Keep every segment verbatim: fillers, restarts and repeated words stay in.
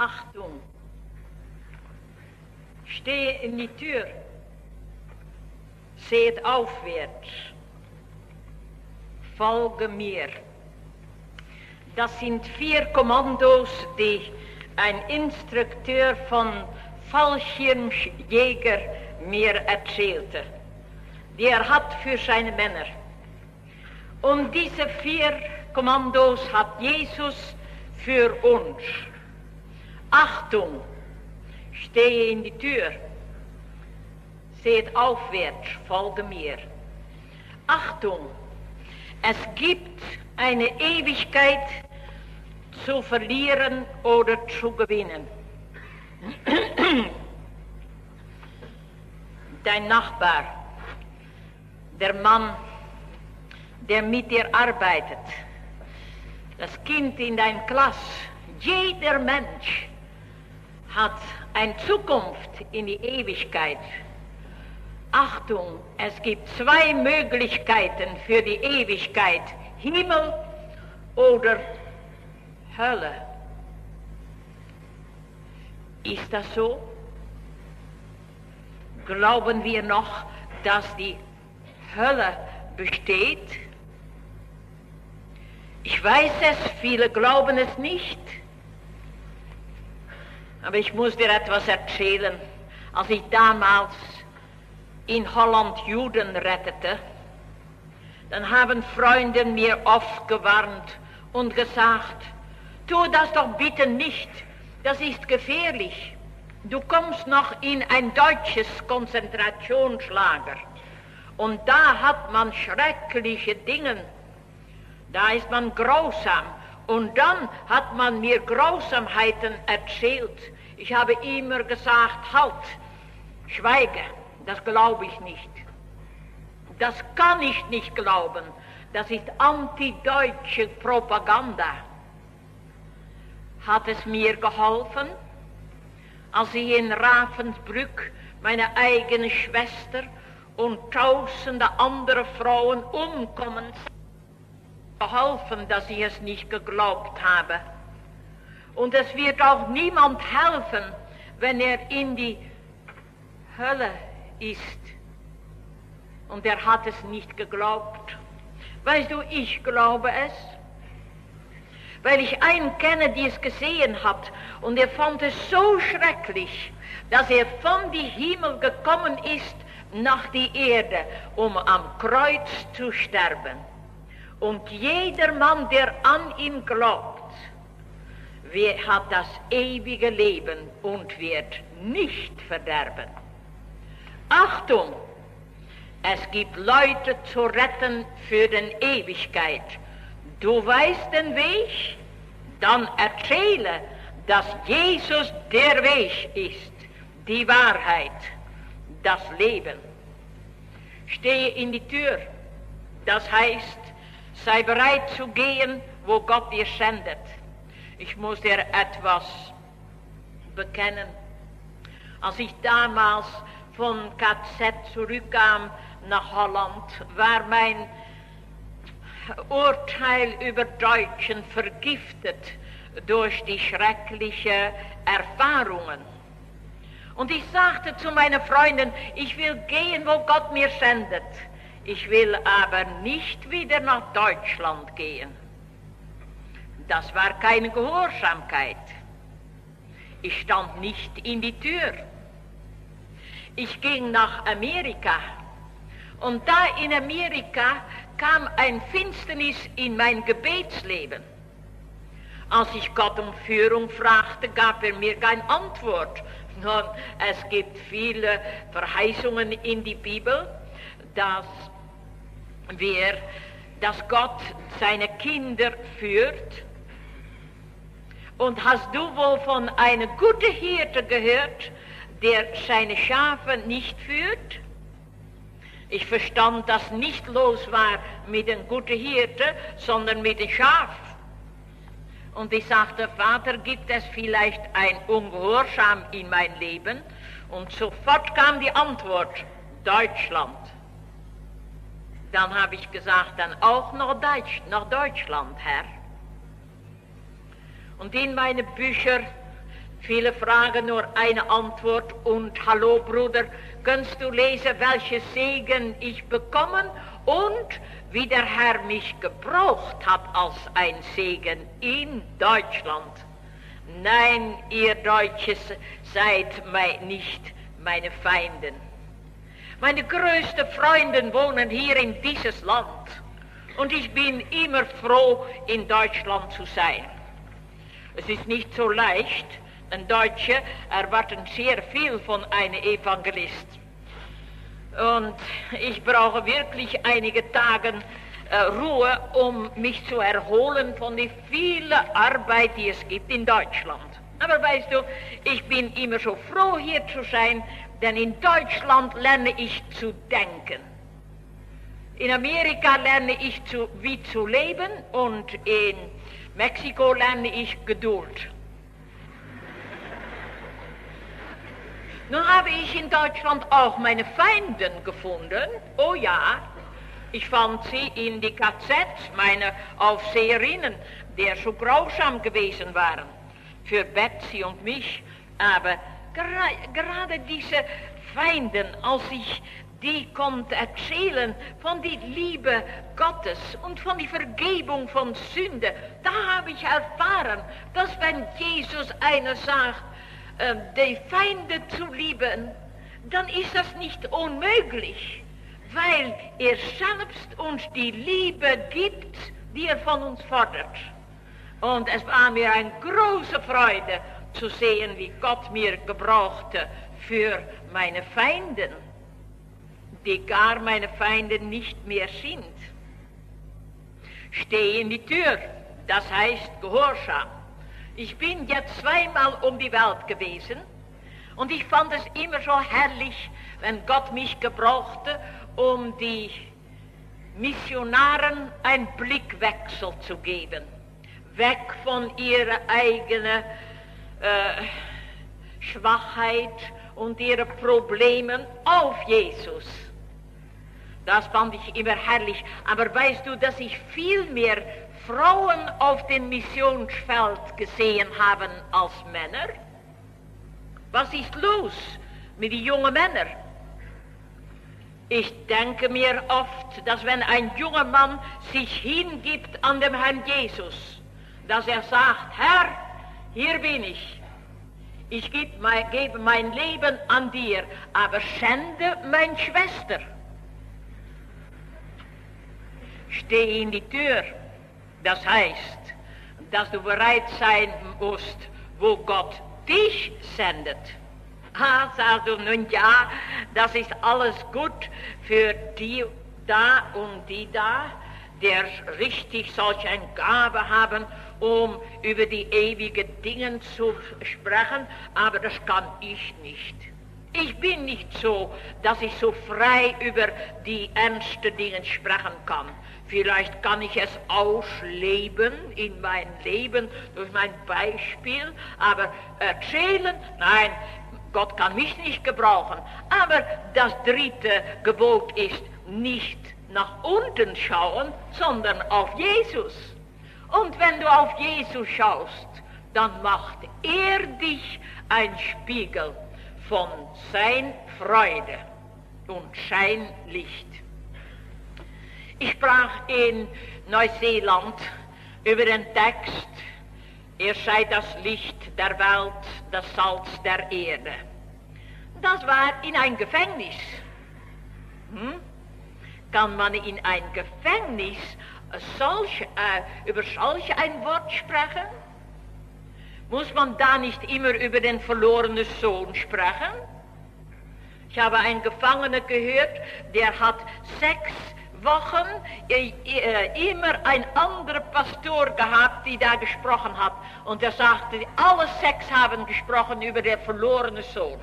Achtung, stehe in die Tür, seht aufwärts, folge mir. Das sind vier Kommandos, die ein Instrukteur von Fallschirmjäger mir erzählte. Die er hat für seine Männer. Und diese vier Kommandos hat Jesus für uns. Achtung, stehe in die Tür, seht aufwärts, folge mir. Achtung, es gibt eine Ewigkeit zu verlieren oder zu gewinnen. Dein Nachbar, der Mann, der mit dir arbeitet, das Kind in deiner Klasse, jeder Mensch hat eine Zukunft in die Ewigkeit. Achtung, es gibt zwei Möglichkeiten für die Ewigkeit, Himmel oder Hölle. Ist das so? Glauben wir noch, dass die Hölle besteht? Ich weiß es, viele glauben es nicht. Aber ich muss dir etwas erzählen. Als ich damals in Holland Juden rettete, dann haben Freunde mir oft gewarnt und gesagt, tu das doch bitte nicht, das ist gefährlich. Du kommst noch in ein deutsches Konzentrationslager und da hat man schreckliche Dinge, da ist man grausam und dann hat man mir Grausamkeiten erzählt. Ich habe immer gesagt, halt, schweige, das glaube ich nicht. Das kann ich nicht glauben, das ist antideutsche Propaganda. Hat es mir geholfen, als ich in Ravensbrück meine eigene Schwester und tausende andere Frauen umkommen, geholfen, dass ich es nicht geglaubt habe. Und es wird auch niemand helfen, wenn er in die Hölle ist. Und er hat es nicht geglaubt. Weißt du, ich glaube es. Weil ich einen kenne, der es gesehen hat. Und er fand es so schrecklich, dass er von dem Himmel gekommen ist nach die Erde, um am Kreuz zu sterben. Und jeder Mann, der an ihn glaubt, hat das ewige Leben und wird nicht verderben. Achtung! Es gibt Leute zu retten für die Ewigkeit. Du weißt den Weg? Dann erzähle, dass Jesus der Weg ist, die Wahrheit, das Leben. Stehe in die Tür. Das heißt, sei bereit zu gehen, wo Gott dir sendet. Ich muss dir etwas bekennen. Als ich damals von K Z zurückkam nach Holland, war mein Urteil über Deutschen vergiftet durch die schrecklichen Erfahrungen. Und ich sagte zu meinen Freunden, ich will gehen, wo Gott mir sendet. Ich will aber nicht wieder nach Deutschland gehen. Das war keine Gehorsamkeit. Ich stand nicht in die Tür. Ich ging nach Amerika. Und da in Amerika kam ein Finsternis in mein Gebetsleben. Als ich Gott um Führung fragte, gab er mir keine Antwort. Nun, es gibt viele Verheißungen in die Bibel, dass wir, dass Gott seine Kinder führt. Und hast du wohl von einem guten Hirte gehört, der seine Schafe nicht führt? Ich verstand, dass nicht los war mit dem guten Hirte, sondern mit dem Schaf. Und ich sagte, Vater, gibt es vielleicht ein Ungehorsam in mein Leben? Und sofort kam die Antwort, Deutschland. Dann habe ich gesagt, dann auch nach, Deutsch, nach Deutschland, Herr. Und in meine Bücher Viele fragen nur eine Antwort und hallo Bruder, kannst du lesen, welche Segen ich bekommen und wie der Herr mich gebraucht hat als ein Segen in Deutschland. Nein, ihr Deutsches seid nicht meine Feinden. Meine größten Freunde wohnen hier in dieses Land und ich bin immer froh, in Deutschland zu sein. Es ist nicht so leicht. Ein Deutscher erwartet sehr viel von einem Evangelist. Und ich brauche wirklich einige Tage äh, Ruhe, um mich zu erholen von der vielen Arbeit, die es gibt in Deutschland. Aber weißt du, ich bin immer so froh, hier zu sein, denn in Deutschland lerne ich zu denken. In Amerika lerne ich, zu, wie zu leben und in Mexiko lerne ich Geduld. Nun habe ich in Deutschland auch meine Feinde gefunden. Oh ja, ich fand sie in die K Z, meine Aufseherinnen, die so grausam gewesen waren für Betsy und mich. Aber gera gerade diese Feinde, als ich die konnte erzählen von der Liebe Gottes und von der Vergebung von Sünde, da habe ich erfahren, dass wenn Jesus einer sagt, die Feinde zu lieben, dann ist das nicht unmöglich, weil er selbst uns die Liebe gibt, die er von uns fordert. Und es war mir eine große Freude zu sehen, wie Gott mir gebrauchte für meine Feinde, die gar meine Feinde nicht mehr sind. Stehe in die Tür, das heißt Gehorsam. Ich bin jetzt zweimal um die Welt gewesen und ich fand es immer so herrlich, wenn Gott mich gebrauchte, um die Missionaren einen Blickwechsel zu geben. Weg von ihrer eigenen äh, Schwachheit und ihren Problemen auf Jesus. Das fand ich immer herrlich. Aber weißt du, dass ich viel mehr Frauen auf dem Missionsfeld gesehen haben als Männer? Was ist los mit den jungen Männern? Ich denke mir oft, dass wenn ein junger Mann sich hingibt an dem Herrn Jesus, dass er sagt, Herr, hier bin ich. Ich gebe mein, gebe mein Leben an dir, aber schände meine Schwester. Stehe in die Tür. Das heißt, dass du bereit sein musst, wo Gott dich sendet. Ah, sagst du, nun ja, das ist alles gut für die da und die da, der richtig solch eine Gabe haben, um über die ewigen Dinge zu sprechen, aber das kann ich nicht. Ich bin nicht so, dass ich so frei über die ernsten Dinge sprechen kann. Vielleicht kann ich es ausleben in mein Leben durch mein Beispiel, aber erzählen, nein, Gott kann mich nicht gebrauchen. Aber das dritte Gebot ist nicht nach unten schauen, sondern auf Jesus. Und wenn du auf Jesus schaust, dann macht er dich ein Spiegel von sein Freude und sein Licht. Ich sprach in Neuseeland über den Text, er sei das Licht der Welt, das Salz der Erde. Das war in ein Gefängnis. Hm? Kann man in ein Gefängnis solch, äh, über solch ein Wort sprechen? Muss man da nicht immer über den verlorenen Sohn sprechen? Ich habe einen Gefangenen gehört, der hat sechs Wochen äh, äh, immer ein anderer Pastor gehabt, die da gesprochen hat. Und er sagte, alle sechs haben gesprochen über den verlorenen Sohn.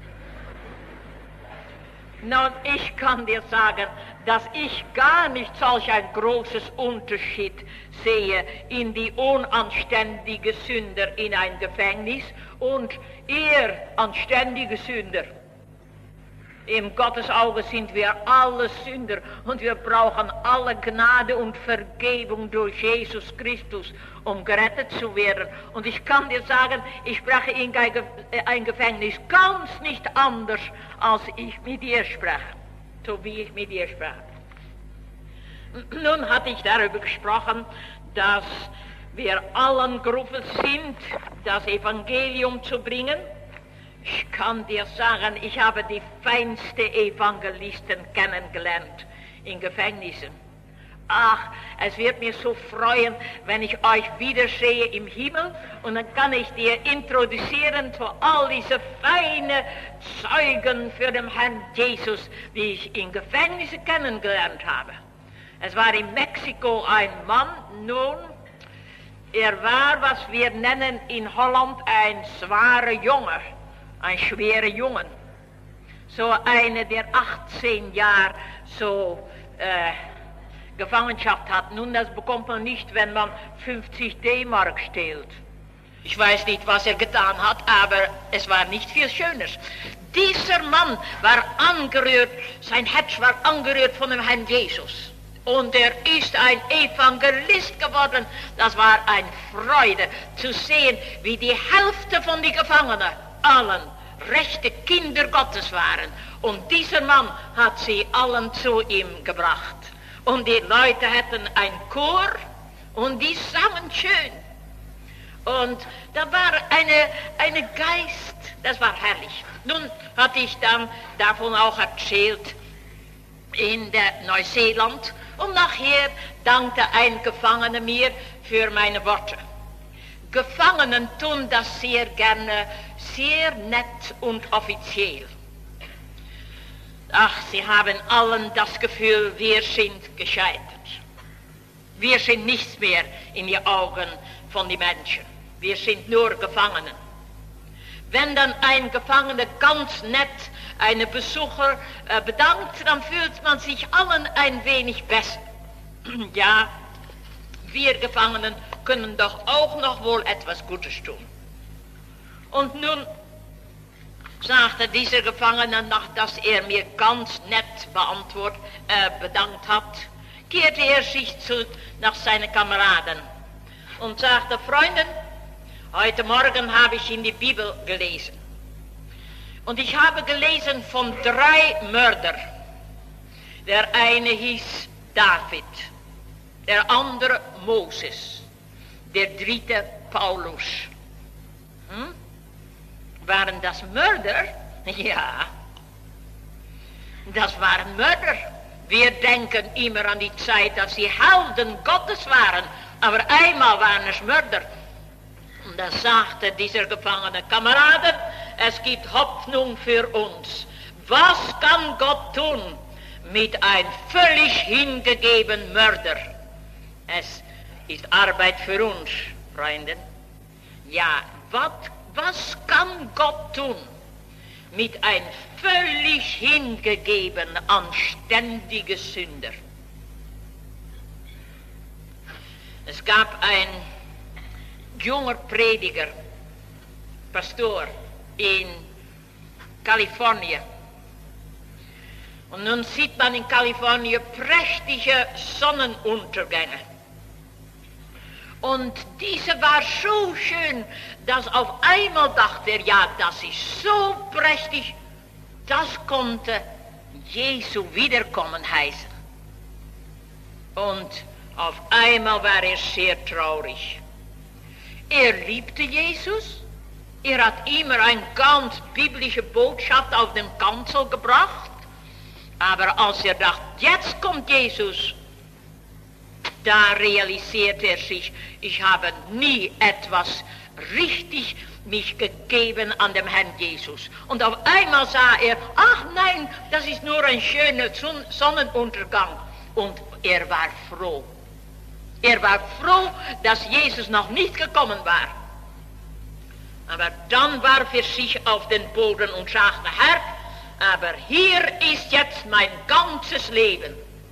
Nun, ich kann dir sagen, dass ich gar nicht solch ein großes Unterschied sehe in die unanständige Sünder in ein Gefängnis und eher anständige Sünder. In Gottes Augen sind wir alle Sünder und wir brauchen alle Gnade und Vergebung durch Jesus Christus, um gerettet zu werden. Und ich kann dir sagen, ich spreche in ein Gefängnis ganz nicht anders, als ich mit dir spreche, so wie ich mit dir spreche. Nun hatte ich darüber gesprochen, dass wir allen gerufen sind, das Evangelium zu bringen. Ich kann dir sagen, ich habe die feinsten Evangelisten kennengelernt in Gefängnissen. Ach, es wird mir so freuen, wenn ich euch wiedersehe im Himmel und dann kann ich dir introduzieren zu all diese feinen Zeugen für den Herrn Jesus, die ich in Gefängnissen kennengelernt habe. Es war in Mexiko ein Mann, nun, er war, was wir nennen in Holland, ein schwacher Junge. Ein schwerer Jungen, so einer, der achtzehn Jahre so äh, Gefangenschaft hat. Nun, das bekommt man nicht, wenn man fünfzig D-Mark stehlt. Ich weiß nicht, was er getan hat, aber es war nicht viel Schönes. Dieser Mann war angerührt, sein Herz war angerührt von dem Herrn Jesus. Und er ist ein Evangelist geworden. Das war eine Freude zu sehen, wie die Hälfte von den Gefangenen allen rechte Kinder Gottes waren. Und dieser Mann hat sie allen zu ihm gebracht. Und die Leute hatten ein Chor und die sangen schön. Und da war eine, eine Geist, das war herrlich. Nun hatte ich dann davon auch erzählt in der Neuseeland. Und nachher dankte ein Gefangener mir für meine Worte. Gefangenen tun das sehr gerne, sehr nett und offiziell. Ach, sie haben allen das Gefühl, wir sind gescheitert. Wir sind nichts mehr in den Augen von den Menschen. Wir sind nur Gefangene. Wenn dann ein Gefangener ganz nett einen Besucher äh, bedankt, dann fühlt man sich allen ein wenig besser. Ja, wir Gefangenen können doch auch noch wohl etwas Gutes tun. Und nun sagte dieser Gefangene, nachdem er mir ganz nett beantwortet, äh, bedankt hat, kehrte er sich zu, nach seinen Kameraden und sagte, Freunde, heute Morgen habe ich in die Bibel gelesen. Und ich habe gelesen von drei Mördern. Der eine hieß David, der andere Moses, der dritte Paulus. Hm? Waren das Mörder? Ja, das waren Mörder. Wir denken immer an die Zeit, dass sie Helden Gottes waren, aber einmal waren es Mörder. Und da sagte dieser Gefangene, Kameraden, es gibt Hoffnung für uns. Was kann Gott tun mit einem völlig hingegebenen Mörder? Es ist Arbeit für uns, Freunde. Ja, was, was kann Gott tun mit einem völlig hingegebenen, anständigen Sünder? Es gab ein junger Prediger, Pastor in Kalifornien. Und nun sieht man in Kalifornien prächtige Sonnenuntergänge. Und diese war so schön, dass auf einmal dachte er, ja, das ist so prächtig, das konnte Jesu Wiederkommen heißen. Und auf einmal war er sehr traurig. Er liebte Jesus, er hat immer eine ganz biblische Botschaft auf den Kanzel gebracht, aber als er dachte, jetzt kommt Jesus, da realisiert er sich, ich habe nie etwas richtig mich gegeben an dem Herrn Jesus. Und auf einmal sah er, ach nein, das ist nur ein schöner Sonnenuntergang. Und er war froh. Er war froh, dass Jesus noch nicht gekommen war. Aber dann warf er sich auf den Boden und sagte, Herr, aber hier ist jetzt mein ganzes Leben.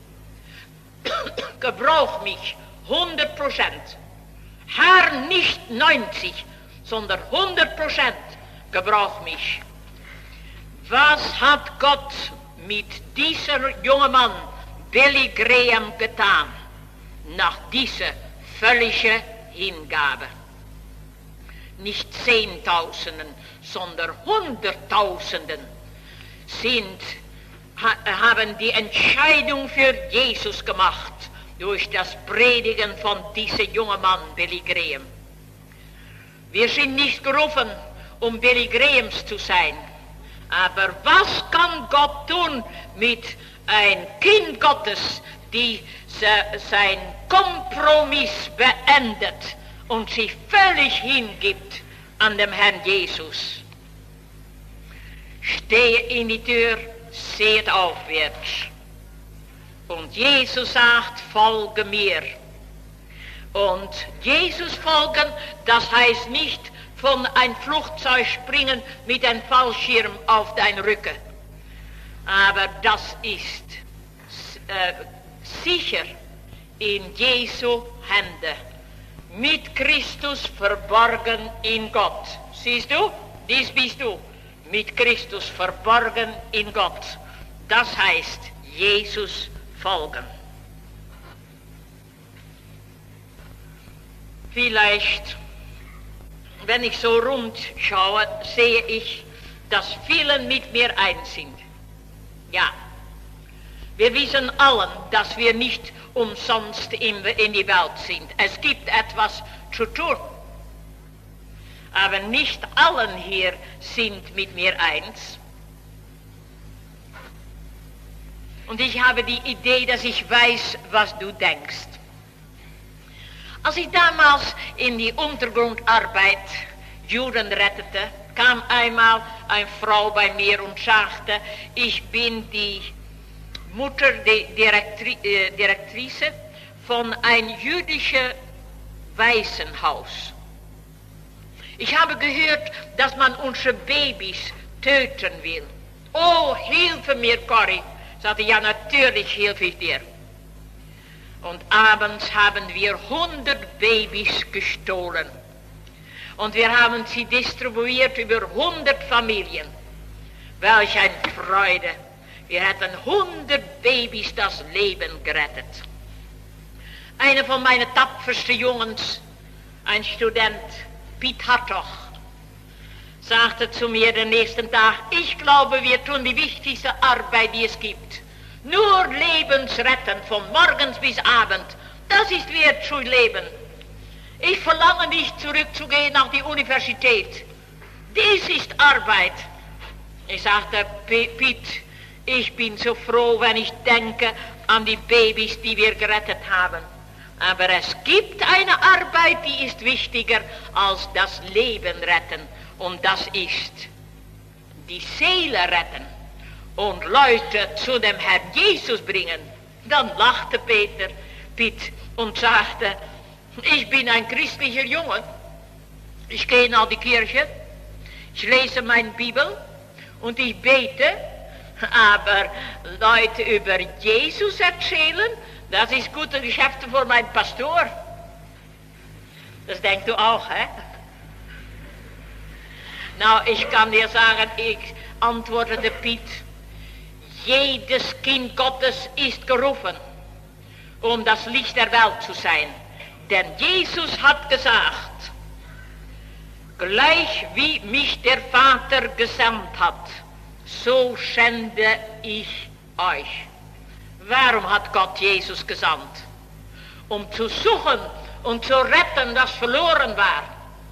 Gebrauch mich hundert Prozent. Herr, nicht neunzig, sondern hundert Prozent gebrauch mich. Was hat Gott mit diesem jungen Mann, Billy Graham, getan, nach dieser völligen Hingabe? Nicht Zehntausenden, sondern Hunderttausenden sind, ha, haben die Entscheidung für Jesus gemacht durch das Predigen von diesem jungen Mann, Billy Graham. Wir sind nicht gerufen, um Billy Grahams zu sein. Aber was kann Gott tun mit ein Kind Gottes, die sein Kompromiss beendet und sich völlig hingibt an dem Herrn Jesus? Stehe in die Tür, seht aufwärts. Und Jesus sagt, folge mir. Und Jesus folgen, das heißt nicht von ein Flugzeug springen mit einem Fallschirm auf dein Rücken. Aber das ist äh, sicher in Jesu Hände, mit Christus verborgen in Gott. Siehst du, dies bist du, mit Christus verborgen in Gott. Das heißt, Jesus folgen. Vielleicht, wenn ich so rund schaue, sehe ich, dass viele mit mir eins sind. Ja, wir wissen allen, dass wir nicht umsonst in, in die Welt sind. Es gibt etwas zu tun. Aber nicht allen hier sind mit mir eins. Und ich habe die Idee, dass ich weiß, was du denkst. Als ich damals in die Untergrundarbeit Juden rettete, kam einmal eine Frau bei mir und sagte, ich bin die Mutter, die Direktri äh, Direktrice von einem jüdischen Waisenhaus. Ich habe gehört, dass man unsere Babys töten will. Oh, hilfe mir, Corrie. Sagte, ja, natürlich hilfe ich dir. Und abends haben wir hundert Babys gestohlen. Und wir haben sie distribuiert über hundert Familien. Welch eine Freude. Wir hätten hundert Babys das Leben gerettet. Einer von meinen tapfersten Jungs, ein Student, Piet Hartog, sagte zu mir den nächsten Tag, ich glaube, wir tun die wichtigste Arbeit, die es gibt. Nur Lebensretten von morgens bis abend, das ist wert zu leben. Ich verlange nicht zurückzugehen nach die Universität. Dies ist Arbeit. Ich sagte, Piet, ich bin so froh, wenn ich denke an die Babys, die wir gerettet haben. Aber es gibt eine Arbeit, die ist wichtiger als das Leben retten. Und das ist die Seele retten und Leute zu dem Herrn Jesus bringen. Dann lachte Peter, Piet, und sagte, ich bin ein christlicher Junge. Ich gehe nach die Kirche, ich lese meine Bibel und ich bete, aber Leute über Jesus erzählen, das ist gute Geschäfte für meinen Pastor. Das denkst du auch, hä? Nou, ich kann dir sagen, ich antwortete Piet, jedes Kind Gottes ist gerufen, um das Licht der Welt zu sein. Denn Jesus hat gesagt, gleich wie mich der Vater gesandt hat, so sende ich euch. Warum hat Gott Jesus gesandt? Um zu suchen und zu retten, das verloren war.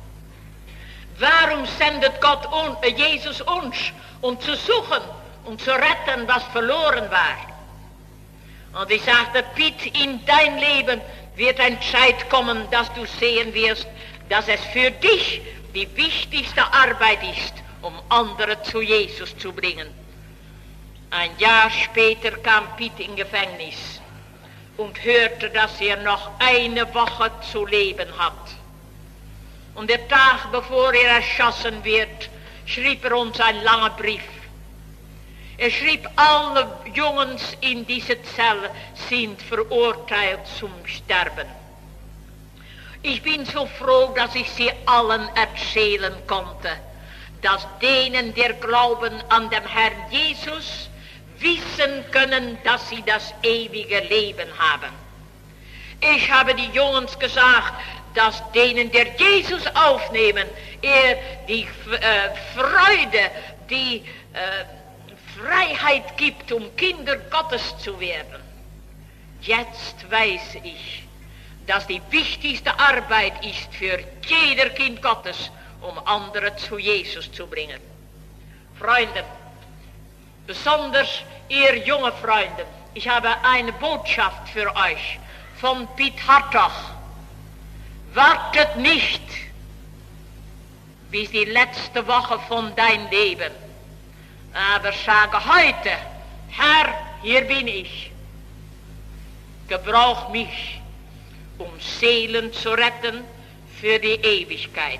Warum sendet Gott un, äh, Jesus uns, um zu suchen und zu retten, was verloren war? Und ich sagte, Piet, in dein Leben wird eine Zeit kommen, dass du sehen wirst, dass es für dich die wichtigste Arbeit ist, um andere zu Jesus zu bringen. Ein Jahr später kam Piet in Gefängnis und hörte, dass er noch eine Woche zu leben hat. Und der Tag, bevor er erschossen wird, schrieb er uns einen langen Brief. Er schrieb, alle Jungs in dieser Zelle sind verurteilt zum Sterben. Ich bin so froh, dass ich sie allen erzählen konnte, dass denen, der glauben an dem Herrn Jesus, wissen können, dass sie das ewige Leben haben. Ich habe die Jungs gesagt, dass denen, der Jesus aufnehmen, er die äh, Freude, die äh, Freiheit gibt, um Kinder Gottes zu werden. Jetzt weiß ich, dass die wichtigste Arbeit ist für jeder Kind Gottes, um andere zu Jesus zu bringen. Freunde, besonders ihr junge Freunde, ich habe eine Botschaft für euch von Piet Hartog. Wartet nicht bis die letzte Woche von dein Leben, aber sage heute, Herr, hier bin ich. Gebrauch mich, um Seelen zu retten für die Ewigkeit.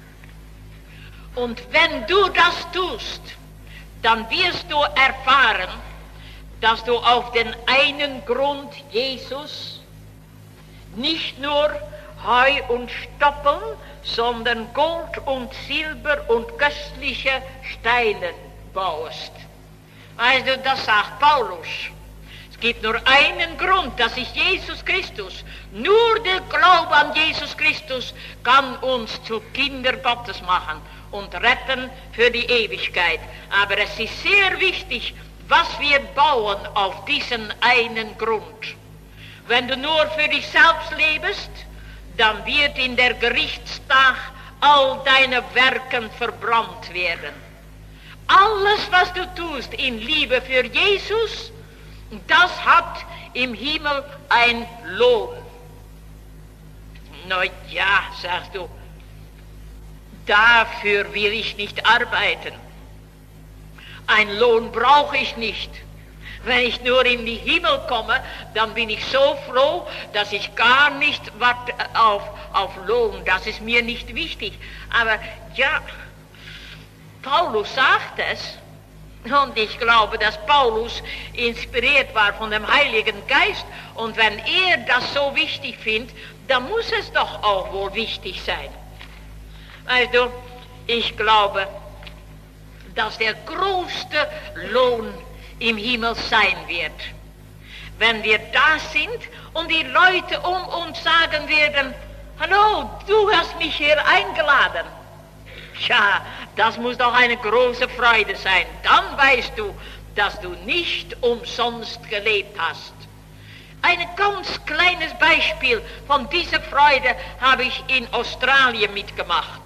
Und wenn du das tust, dann wirst du erfahren, dass du auf den einen Grund Jesus nicht nur Heu und Stoppeln, sondern Gold und Silber und köstliche Steine baust. Also das sagt Paulus. Es gibt nur einen Grund, das ist Jesus Christus. Nur der Glaube an Jesus Christus kann uns zu Kinder Gottes machen und retten für die Ewigkeit. Aber es ist sehr wichtig, was wir bauen auf diesen einen Grund. Wenn du nur für dich selbst lebst, dann wird in der Gerichtstag all deine Werken verbrannt werden. Alles, was du tust in Liebe für Jesus, das hat im Himmel ein Lohn. Na ja, sagst du, dafür will ich nicht arbeiten. Ein Lohn brauche ich nicht. Wenn ich nur in den Himmel komme, dann bin ich so froh, dass ich gar nicht warte auf, auf Lohn. Das ist mir nicht wichtig. Aber ja, Paulus sagt es. Und ich glaube, dass Paulus inspiriert war von dem Heiligen Geist. Und wenn er das so wichtig findet, dann muss es doch auch wohl wichtig sein. Also, ich glaube, dass der größte Lohn im Himmel sein wird. Wenn wir da sind und die Leute um uns sagen werden, hallo, du hast mich hier eingeladen. Tja, das muss doch eine große Freude sein. Dann weißt du, dass du nicht umsonst gelebt hast. Ein ganz kleines Beispiel von dieser Freude habe ich in Australien mitgemacht.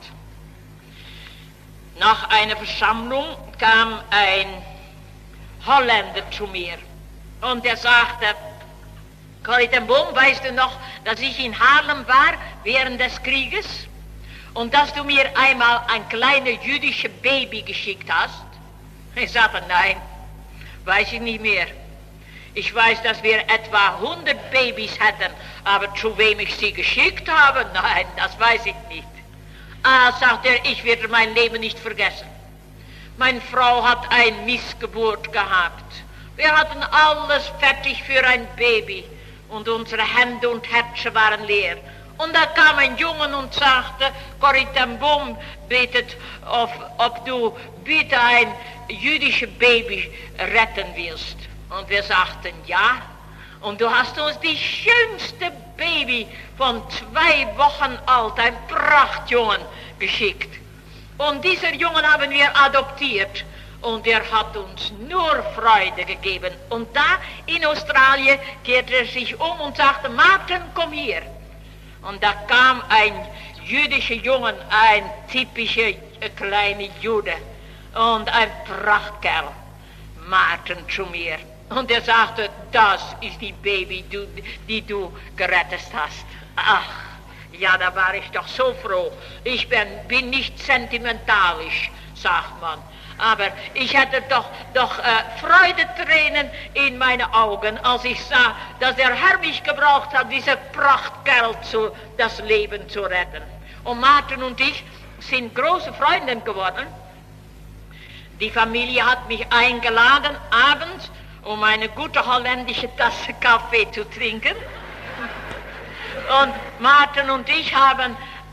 Nach einer Versammlung kam ein Holländer zu mir und er sagte, Corrie ten Boom, weißt du noch, dass ich in Haarlem war während des Krieges und dass du mir einmal ein kleines jüdisches Baby geschickt hast? Ich sagte, nein, weiß ich nicht mehr. Ich weiß, dass wir etwa hundert Babys hatten, aber zu wem ich sie geschickt habe, nein, das weiß ich nicht. Ah, sagt er, ich werde mein Leben nicht vergessen. Meine Frau hat eine Missgeburt gehabt. Wir hatten alles fertig für ein Baby und unsere Hände und Herzen waren leer. Und da kam ein Junge und sagte, Corrie ten Boom betet, ob, ob du bitte ein jüdisches Baby retten willst. Und wir sagten, ja. Und du hast uns die schönste Baby von zwei Wochen alt, ein Prachtjungen, geschickt. Und dieser Jungen haben wir adoptiert und er hat uns nur Freude gegeben. Und da in Australien kehrte er sich um und sagte, Martin, komm hier. Und da kam ein jüdischer Jungen, ein typischer äh, kleiner Jude und ein Prachtkerl, Martin, zu mir. Und er sagte, das ist die Baby, die, die du gerettet hast. Ach, ja, da war ich doch so froh. Ich bin, bin nicht sentimentalisch, sagt man. Aber ich hatte doch, doch äh, Freudetränen in meinen Augen, als ich sah, dass der Herr mich gebraucht hat, diese Prachtkerl zu, das Leben zu retten. Und Martin und ich sind große Freunde geworden. Die Familie hat mich eingeladen, abends, um eine gute holländische Tasse Kaffee zu trinken. Und Martin und ich haben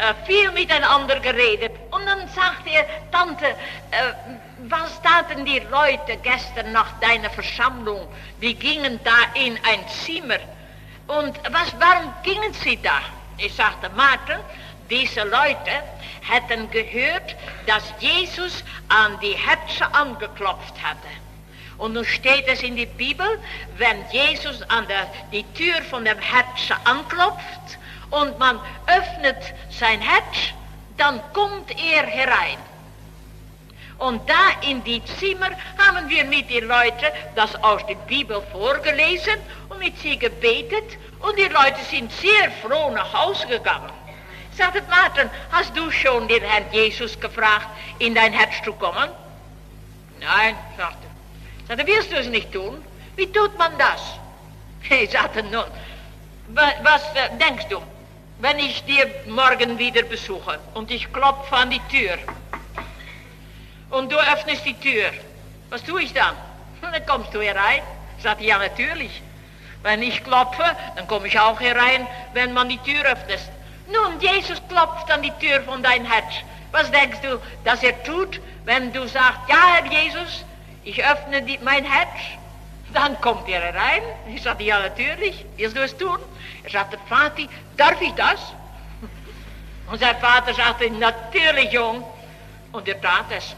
äh, viel miteinander geredet. Und dann sagt er, Tante, äh, was taten die Leute gestern nach deiner Versammlung? Die gingen da in ein Zimmer. Und was, warum gingen sie da? Ich sagte, Martin, diese Leute hätten gehört, dass Jesus an die Herzen angeklopft hatte. Und nun steht es in der Bibel, wenn Jesus an der die Tür von dem Herzen anklopft und man öffnet sein Herz, dann kommt er herein. Und da in die Zimmer haben wir mit den Leuten das aus der Bibel vorgelesen und mit sie gebetet. Und die Leute sind sehr froh nach Hause gegangen. Sagte Martin, hast du schon den Herrn Jesus gefragt, in dein Herz zu kommen? Nein, sagte er. Sagte, willst du es nicht tun? Wie tut man das? Ich sagte, nun, was äh, denkst du, wenn ich dir morgen wieder besuche und ich klopfe an die Tür und du öffnest die Tür, was tue ich dann? Und dann kommst du herein. Sagte, ja natürlich. Wenn ich klopfe, dann komme ich auch herein, wenn man die Tür öffnet. Nun, Jesus klopft an die Tür von dein Herz. Was denkst du, dass er tut, wenn du sagst, ja, Herr Jesus, ich öffne die, mein Herz? Dann kommt er herein. Ich sagte, ja, natürlich. Willst du es tun? Er sagte, Vati, darf ich das? Und sein Vater sagte, natürlich, Jung. Und er tat es.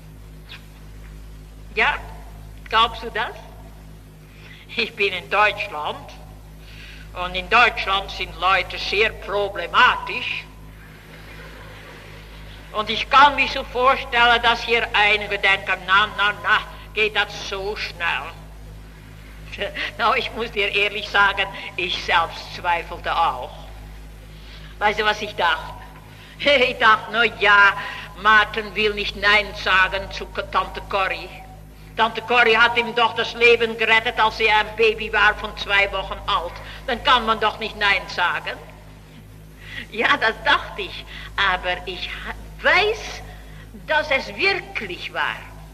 Ja, glaubst du das? Ich bin in Deutschland. Und in Deutschland sind Leute sehr problematisch. Und ich kann mir so vorstellen, dass hier einige denken, na, na, na, geht das so schnell. Na, ich muss dir ehrlich sagen, ich selbst zweifelte auch. Weißt du, was ich dachte? Ich dachte, na ja, Martin will nicht Nein sagen zu Tante Corrie. Tante Corrie hat ihm doch das Leben gerettet, als er ein Baby war von zwei Wochen alt. Dann kann man doch nicht Nein sagen. Ja, das dachte ich, aber ich weiß, dass es wirklich war.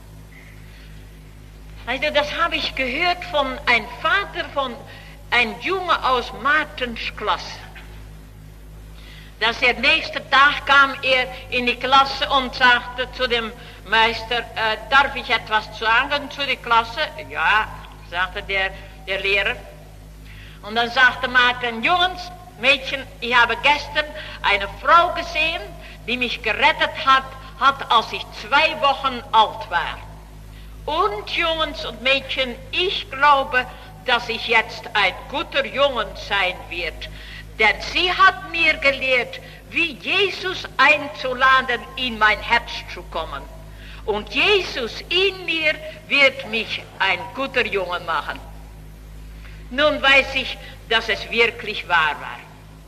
Also das habe ich gehört von einem Vater, von einem Junge aus Martens Klasse. Dass der nächste Tag kam er in die Klasse und sagte zu dem Meister, äh, darf ich etwas sagen zu der Klasse? Ja, sagte der, der Lehrer. Und dann sagte Martin, Jungs, Mädchen, ich habe gestern eine Frau gesehen, die mich gerettet hat, hat als ich zwei Wochen alt war. Und Jungs und Mädchen, ich glaube, dass ich jetzt ein guter Junge sein wird. Denn sie hat mir gelehrt, wie Jesus einzuladen, in mein Herz zu kommen. Und Jesus in mir wird mich ein guter Junge machen. Nun weiß ich, dass es wirklich wahr war.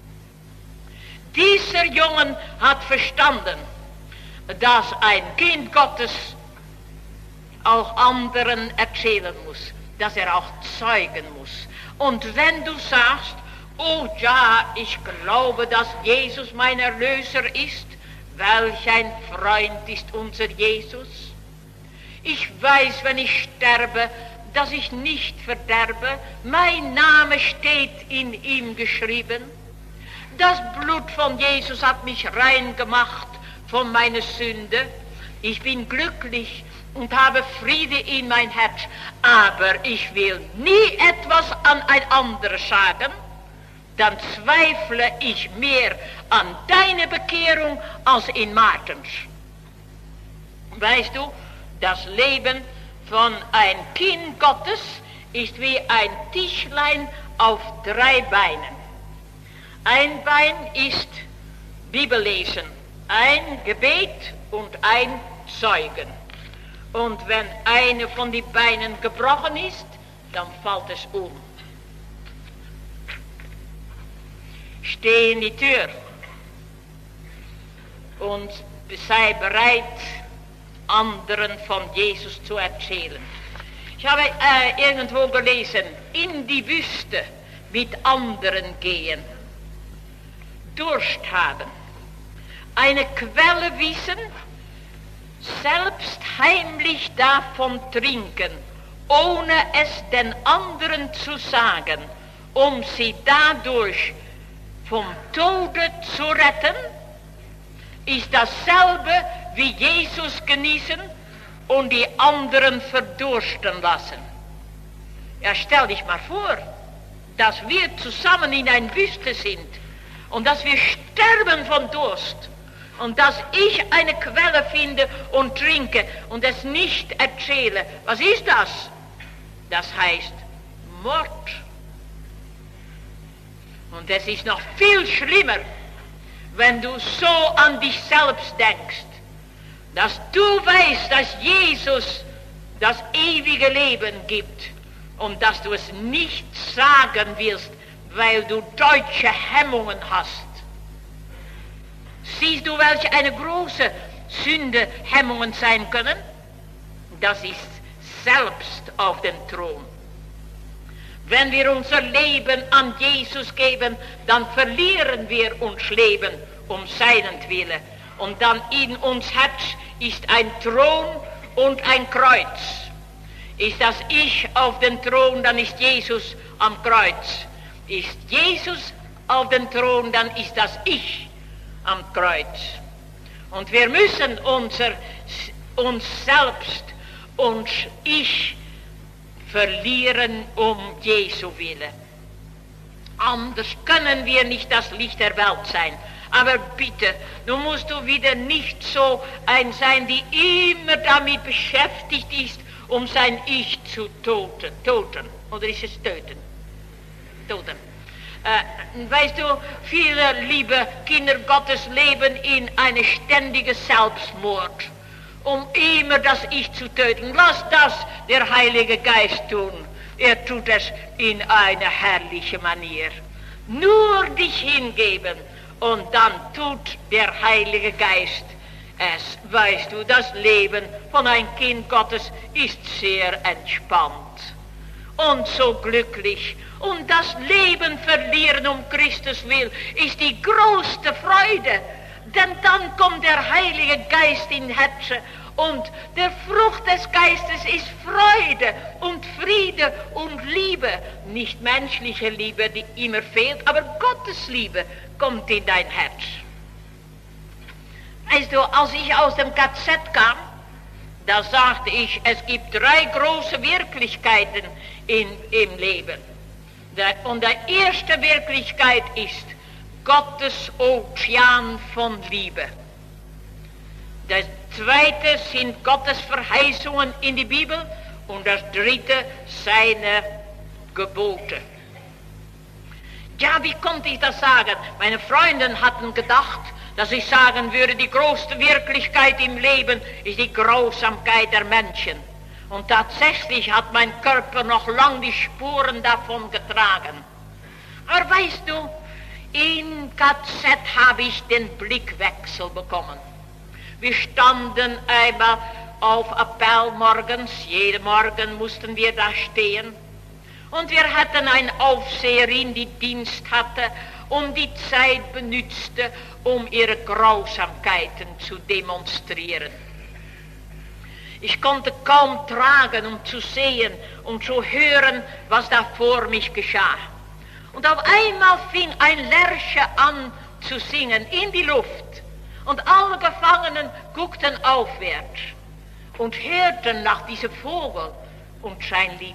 Dieser Junge hat verstanden, dass ein Kind Gottes auch anderen erzählen muss, dass er auch zeugen muss. Und wenn du sagst, oh ja, ich glaube, dass Jesus mein Erlöser ist, welch ein Freund ist unser Jesus. Ich weiß, wenn ich sterbe, dass ich nicht verderbe, mein Name steht in ihm geschrieben. Das Blut von Jesus hat mich rein gemacht von meiner Sünde. Ich bin glücklich und habe Friede in mein Herz, aber ich will nie etwas an ein anderes sagen, dann zweifle ich mehr an deine Bekehrung als in Martens. Weißt du, das Leben von ein Kind Gottes ist wie ein Tischlein auf drei Beinen. Ein Bein ist Bibellesen, ein Gebet und ein Zeugen. Und wenn eine von den Beinen gebrochen ist, dann fällt es um. Steh in die Tür und sei bereit, anderen von Jesus zu erzählen. Ich habe äh, irgendwo gelesen, in die Wüste mit anderen gehen, Durst haben, eine Quelle wissen, selbst heimlich davon trinken, ohne es den anderen zu sagen, um sie dadurch vom Tode zu retten, ist dasselbe wie Jesus genießen und die anderen verdursten lassen. Ja, stell dich mal vor, dass wir zusammen in einer Wüste sind und dass wir sterben von Durst und dass ich eine Quelle finde und trinke und es nicht erzähle. Was ist das? Das heißt Mord. Und es ist noch viel schlimmer, wenn du so an dich selbst denkst, dass du weißt, dass Jesus das ewige Leben gibt und dass du es nicht sagen wirst, weil du deutsche Hemmungen hast. Siehst du, welche eine große Sünde Hemmungen sein können? Das ist selbst auf den Thron. Wenn wir unser Leben an Jesus geben, dann verlieren wir uns Leben um seinetwillen. Und dann in uns Herz ist ein Thron und ein Kreuz. Ist das Ich auf dem Thron, dann ist Jesus am Kreuz. Ist Jesus auf dem Thron, dann ist das Ich am Kreuz. Und wir müssen unser, uns selbst, uns Ich verlieren um Jesu Wille. Anders können wir nicht das Licht der Welt sein. Aber bitte, du musst du wieder nicht so ein sein, die immer damit beschäftigt ist, um sein Ich zu toten. Toten. Oder ist es töten? Toten. Äh, weißt du, viele liebe Kinder Gottes leben in eine ständige Selbstmord, um immer das Ich zu töten. Lass das der Heilige Geist tun. Er tut es in einer herrlichen Manier. Nur dich hingeben und dann tut der Heilige Geist es. Weißt du, das Leben von einem Kind Gottes ist sehr entspannt und so glücklich. Und das Leben verlieren um Christus will, ist die größte Freude. Denn dann kommt der Heilige Geist in Herzen und der Frucht des Geistes ist Freude und Friede und Liebe. Nicht menschliche Liebe, die immer fehlt, aber Gottes Liebe kommt in dein Herz. Weißt du, als ich aus dem K Z kam, da sagte ich, es gibt drei große Wirklichkeiten in, im Leben. Der, und die erste Wirklichkeit ist Gottes Ozean von Liebe. Das zweite sind Gottes Verheißungen in die Bibel und das dritte seine Gebote. Ja, wie konnte ich das sagen? Meine Freunde hatten gedacht, dass ich sagen würde, die größte Wirklichkeit im Leben ist die Grausamkeit der Menschen. Und tatsächlich hat mein Körper noch lang die Spuren davon getragen. Aber weißt du, in K Z habe ich den Blickwechsel bekommen. Wir standen einmal auf Appell morgens, jeden Morgen mussten wir da stehen. Und wir hatten eine Aufseherin, die Dienst hatte und die Zeit benützte, um ihre Grausamkeiten zu demonstrieren. Ich konnte kaum tragen, um zu sehen und zu hören, was da vor mich geschah. Und auf einmal fing ein Lerche an zu singen in die Luft. Und alle Gefangenen guckten aufwärts und hörten nach diesem Vogel und sein Lied.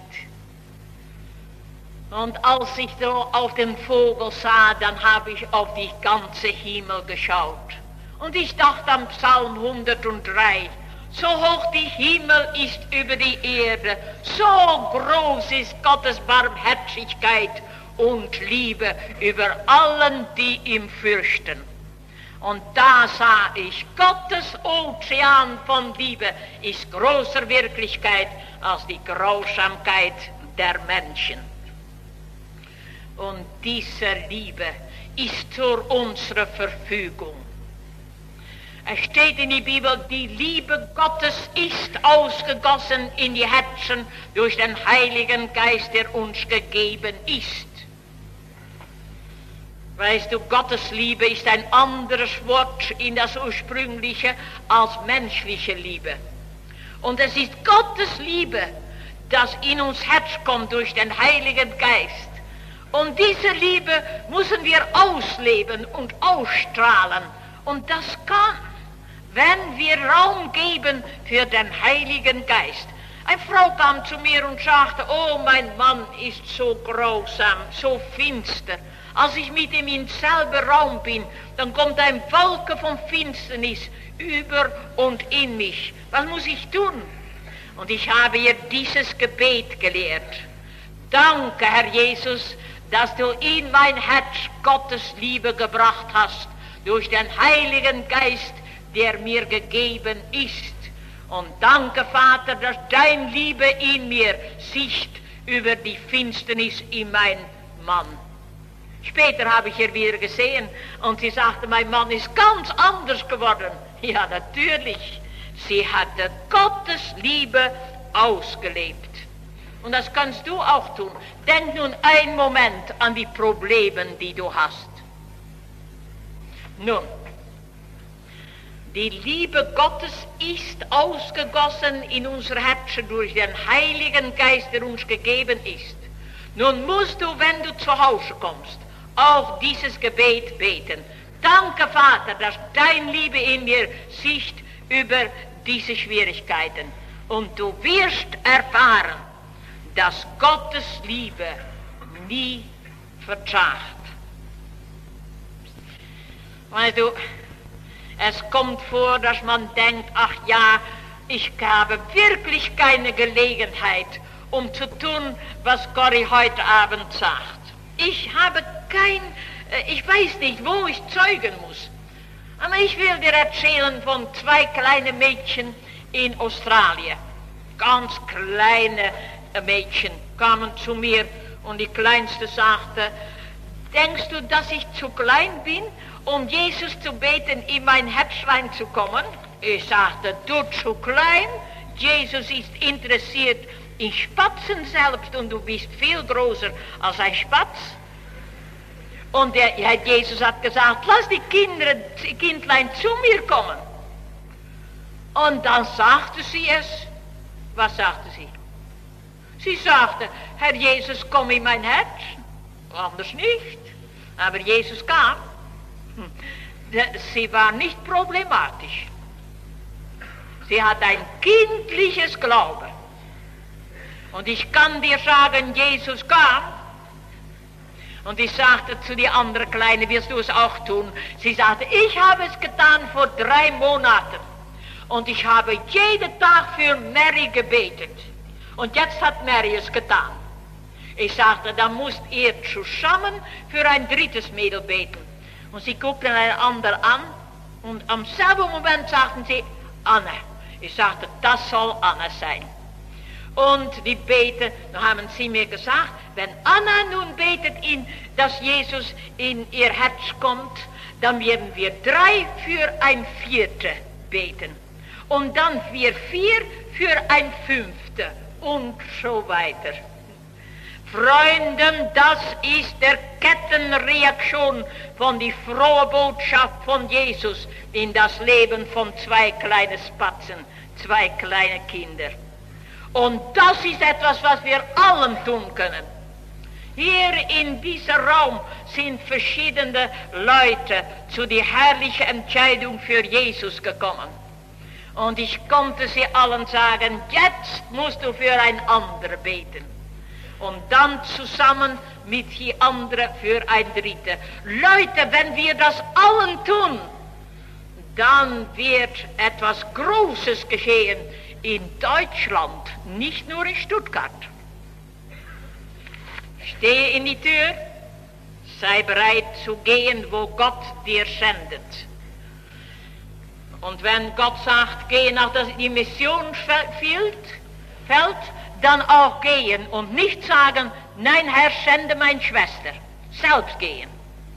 Und als ich so auf den Vogel sah, dann habe ich auf die ganze Himmel geschaut. Und ich dachte am Psalm hundertdrei, so hoch die Himmel ist über die Erde, so groß ist Gottes Barmherzigkeit und Liebe über allen, die ihn fürchten. Und da sah ich, Gottes Ozean von Liebe ist größer Wirklichkeit als die Grausamkeit der Menschen. Und diese Liebe ist zur unserer Verfügung. Es steht in der Bibel, die Liebe Gottes ist ausgegossen in die Herzen durch den Heiligen Geist, der uns gegeben ist. Weißt du, Gottes Liebe ist ein anderes Wort in das Ursprüngliche als menschliche Liebe. Und es ist Gottes Liebe, das in uns Herz kommt durch den Heiligen Geist. Und diese Liebe müssen wir ausleben und ausstrahlen Und das kann, wenn wir Raum geben für den Heiligen Geist. Eine Frau kam zu mir und sagte, oh, mein Mann ist so grausam, so finster. Als ich mit ihm in selben Raum bin, dann kommt ein Wolke von Finsternis über und in mich. Was muss ich tun? Und ich habe ihr dieses Gebet gelehrt. Danke, Herr Jesus, dass du in mein Herz Gottes Liebe gebracht hast, durch den Heiligen Geist, der mir gegeben ist. Und danke, Vater, dass dein Liebe in mir sicht über die Finsternis in mein Mann. Später habe ich ihr wieder gesehen und sie sagte, mein Mann ist ganz anders geworden. Ja, natürlich. Sie hatte Gottes Liebe ausgelebt. Und das kannst du auch tun. Denk nun einen Moment an die Probleme, die du hast. Nun, die Liebe Gottes ist ausgegossen in unser Herzen durch den Heiligen Geist, der uns gegeben ist. Nun musst du, wenn du zu Hause kommst, auch dieses Gebet beten. Danke, Vater, dass dein Liebe in mir sicht über diese Schwierigkeiten. Und du wirst erfahren, dass Gottes Liebe nie verzagt. Weißt du, es kommt vor, dass man denkt, ach ja, ich habe wirklich keine Gelegenheit, um zu tun, was Corrie heute Abend sagt. Ich habe kein, ich weiß nicht, wo ich zeugen muss. Aber ich will dir erzählen von zwei kleinen Mädchen in Australien. Ganz kleine Mädchen kamen zu mir und die Kleinste sagte, denkst du, dass ich zu klein bin, um Jesus zu beten, in mein Herz reinzukommen? Ich sagte, du zu klein, Jesus ist interessiert in Spatzen selbst und du bist viel größer als ein Spatz. Und der, ja, Jesus hat gesagt, lass die Kinder, die Kindlein zu mir kommen. Und dann sagte sie es. Was sagte sie? Sie sagte, Herr Jesus, komm in mein Herz. Anders nicht. Aber Jesus kam. Sie war nicht problematisch. Sie hat ein kindliches Glauben. Und ich kann dir sagen, Jesus kam. Und ich sagte zu der anderen Kleine, wirst du es auch tun? Sie sagte, ich habe es getan vor drei Monaten. Und ich habe jeden Tag für Mary gebetet. Und jetzt hat Mary es getan. Ich sagte, dann musst ihr zusammen für ein drittes Mädel beten. Und sie guckten eine andere an. Und am selben Moment sagten sie, Anne. Ich sagte, das soll Anne sein. Und die beten, dann haben sie mir gesagt, wenn Anna nun betet, in, dass Jesus in ihr Herz kommt, dann werden wir drei für ein Vierte beten. Und dann wir vier für ein Fünfte und so weiter. Freunden, das ist der Kettenreaktion von die frohe Botschaft von Jesus in das Leben von zwei kleinen Spatzen, zwei kleine Kinder. Und das ist etwas, was wir allen tun können. Hier in diesem Raum sind verschiedene Leute zu der herrlichen Entscheidung für Jesus gekommen. Und ich konnte sie allen sagen, jetzt musst du für ein anderer beten. Und dann zusammen mit die andere für ein dritte. Leute, wenn wir das allen tun, dann wird etwas Großes geschehen in Deutschland, nicht nur in Stuttgart. Stehe in die Tür, sei bereit zu gehen, wo Gott dir sendet. Und wenn Gott sagt, gehe nach die Missionsfeld, dann auch gehen und nicht sagen, nein Herr, sende meine Schwester, selbst gehen.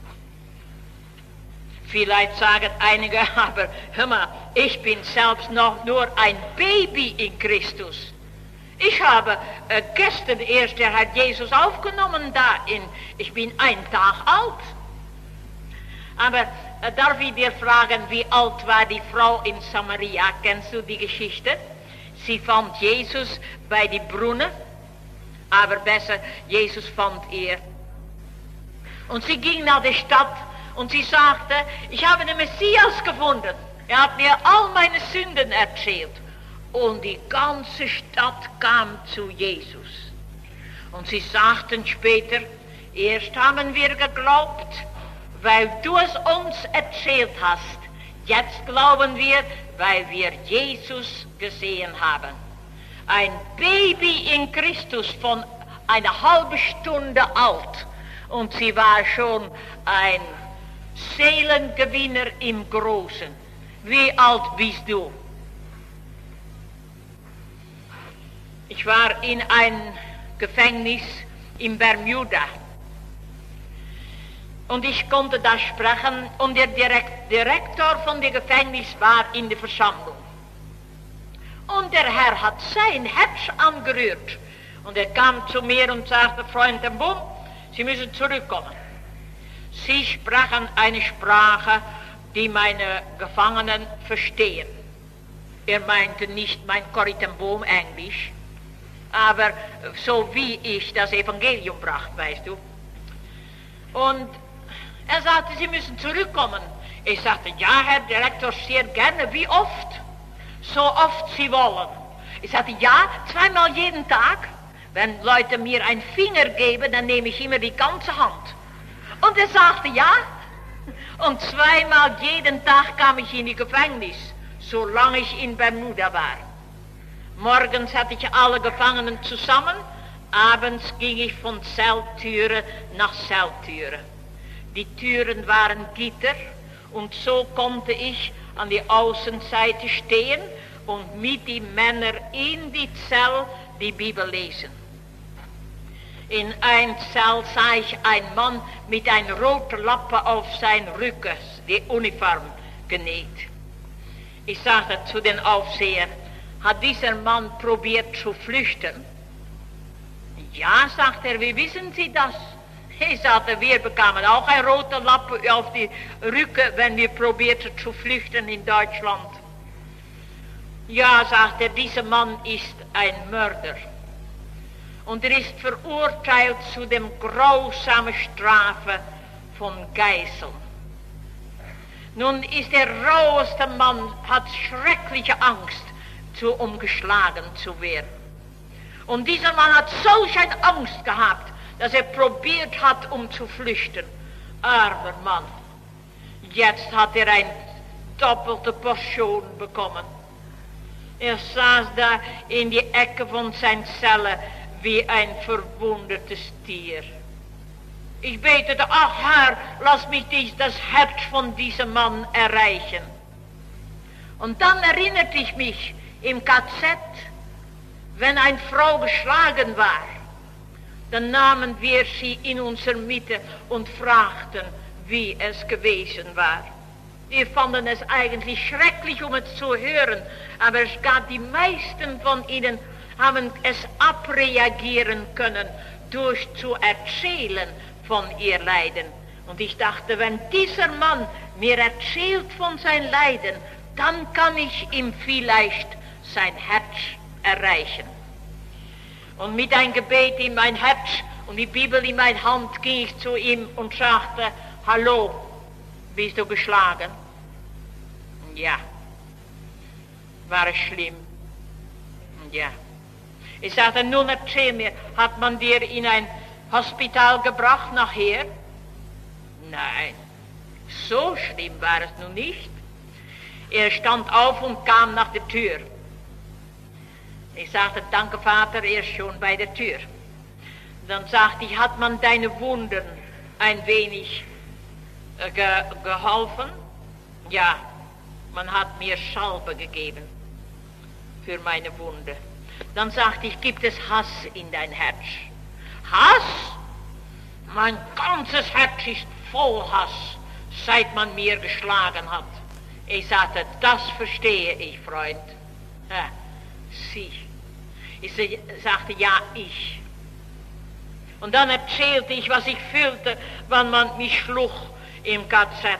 Vielleicht sagen einige, aber hör mal, ich bin selbst noch nur ein Baby in Christus. Ich habe äh, gestern erst, der hat Jesus aufgenommen da in, ich bin ein Tag alt. Aber äh, darf ich dir fragen, wie alt war die Frau in Samaria? Kennst du die Geschichte? Sie fand Jesus bei die Brunnen, aber besser, Jesus fand ihr. Und sie ging nach der Stadt Und sie sagte, ich habe den Messias gefunden. Er hat mir all meine Sünden erzählt. Und die ganze Stadt kam zu Jesus. Und sie sagten später, erst haben wir geglaubt, weil du es uns erzählt hast. Jetzt glauben wir, weil wir Jesus gesehen haben. Ein Baby in Christus von einer halben Stunde alt. Und sie war schon ein Seelengewinner im Großen. Wie alt bist du? Ich war in ein Gefängnis in Bermuda. Und ich konnte da sprechen und der Direkt, Direktor von dem Gefängnis war in der Versammlung. Und der Herr hat sein Herz angerührt. Und er kam zu mir und sagte, Freund ten Boom, Sie müssen zurückkommen. Sie sprachen eine Sprache, die meine Gefangenen verstehen. Er meinte nicht mein Corrie ten Boom Englisch, aber so wie ich das Evangelium brachte, weißt du. Und er sagte, Sie müssen zurückkommen. Ich sagte, ja, Herr Direktor, sehr gerne. Wie oft? So oft Sie wollen. Ich sagte, ja, zweimal jeden Tag. Wenn Leute mir einen Finger geben, dann nehme ich immer die ganze Hand. Und er sagte, ja. Und zweimal jeden Tag kam ich in die Gefängnis, solange ich in Bermuda war. Morgens hatte ich alle Gefangenen zusammen, abends ging ich von Zelltüre nach Zelltüre. Die Türen waren Gitter und so konnte ich an die Außenseite stehen und mit den Männern in die Zelle die Bibel lesen. In ein Zell sah ich einen Mann mit einer roten Lappe auf sein Rücken, die Uniform genäht. Ich sagte zu den Aufsehern, hat dieser Mann probiert zu flüchten? Ja, sagt er, wie wissen Sie das? Ich sagte, wir bekamen auch eine rote Lappe auf die Rücken, wenn wir probierten zu flüchten in Deutschland. Ja, sagt er, dieser Mann ist ein Mörder. Und er ist verurteilt zu dem grausamen Strafe von Geiseln. Nun ist der raueste Mann, hat schreckliche Angst, zu umgeschlagen zu werden. Und dieser Mann hat solch eine Angst gehabt, dass er probiert hat, um zu flüchten. Armer Mann. Jetzt hat er eine doppelte Portion bekommen. Er saß da in die Ecke von seiner Zelle wie ein verwundetes Tier. Ich betete, ach Herr, lass mich dies, das Herz von diesem Mann erreichen. Und dann erinnerte ich mich im K Z, wenn eine Frau geschlagen war, dann nahmen wir sie in unsere Mitte und fragten, wie es gewesen war. Wir fanden es eigentlich schrecklich, um es zu hören, aber es gab die meisten von ihnen, haben es abreagieren können, durch zu erzählen von ihr Leiden. Und ich dachte, wenn dieser Mann mir erzählt von sein Leiden, dann kann ich ihm vielleicht sein Herz erreichen. Und mit ein Gebet in mein Herz und die Bibel in meine Hand ging ich zu ihm und sagte, hallo, bist du geschlagen? Ja. War es schlimm? Ja. Ich sagte, nun erzähl mir, hat man dir in ein Hospital gebracht nachher? Nein, so schlimm war es nun nicht. Er stand auf und kam nach der Tür. Ich sagte, danke Vater, er ist schon bei der Tür. Dann sagte ich, hat man deine Wunden ein wenig äh, ge geholfen? Ja, man hat mir Salbe gegeben für meine Wunde. Dann sagte ich, gibt es Hass in dein Herz? Hass? Mein ganzes Herz ist voll Hass, seit man mir geschlagen hat. Ich sagte, das verstehe ich, Freund. Ja, Sie. Ich sagte, ja, ich. Und dann erzählte ich, was ich fühlte, wenn man mich schlug im K Z.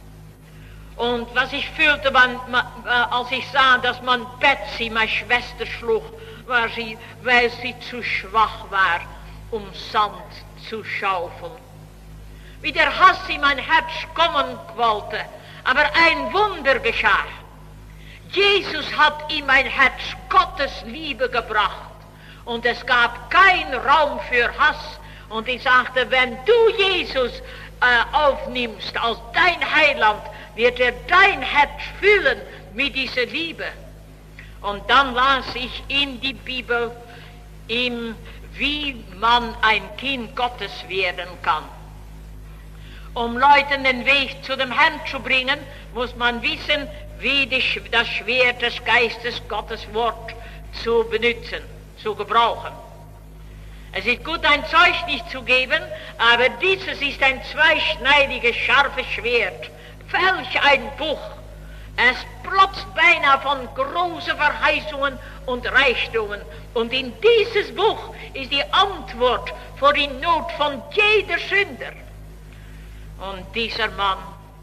Und was ich fühlte, wenn, als ich sah, dass man Betsy, meine Schwester, schlug, war sie, weil sie zu schwach war, um Sand zu schaufeln. wie der Hass in mein Herz kommen wollte, aber ein Wunder geschah. Jesus hat in mein Herz Gottes Liebe gebracht und es gab keinen Raum für Hass. Und ich sagte, wenn du Jesus äh, aufnimmst als dein Heiland, wird er dein Herz füllen mit dieser Liebe. Und dann las ich in die Bibel, im, wie man ein Kind Gottes werden kann. Um Leuten den Weg zu dem Herrn zu bringen, muss man wissen, wie die, das Schwert des Geistes Gottes Wort zu benutzen, zu gebrauchen. Es ist gut, ein Zeugnis zu geben, aber dieses ist ein zweischneidiges, scharfes Schwert. Welch ein Buch! Es plotzt beinahe von großen Verheißungen und Reichtümern. Und in dieses Buch ist die Antwort für die Not von jeder Sünder. Und dieser Mann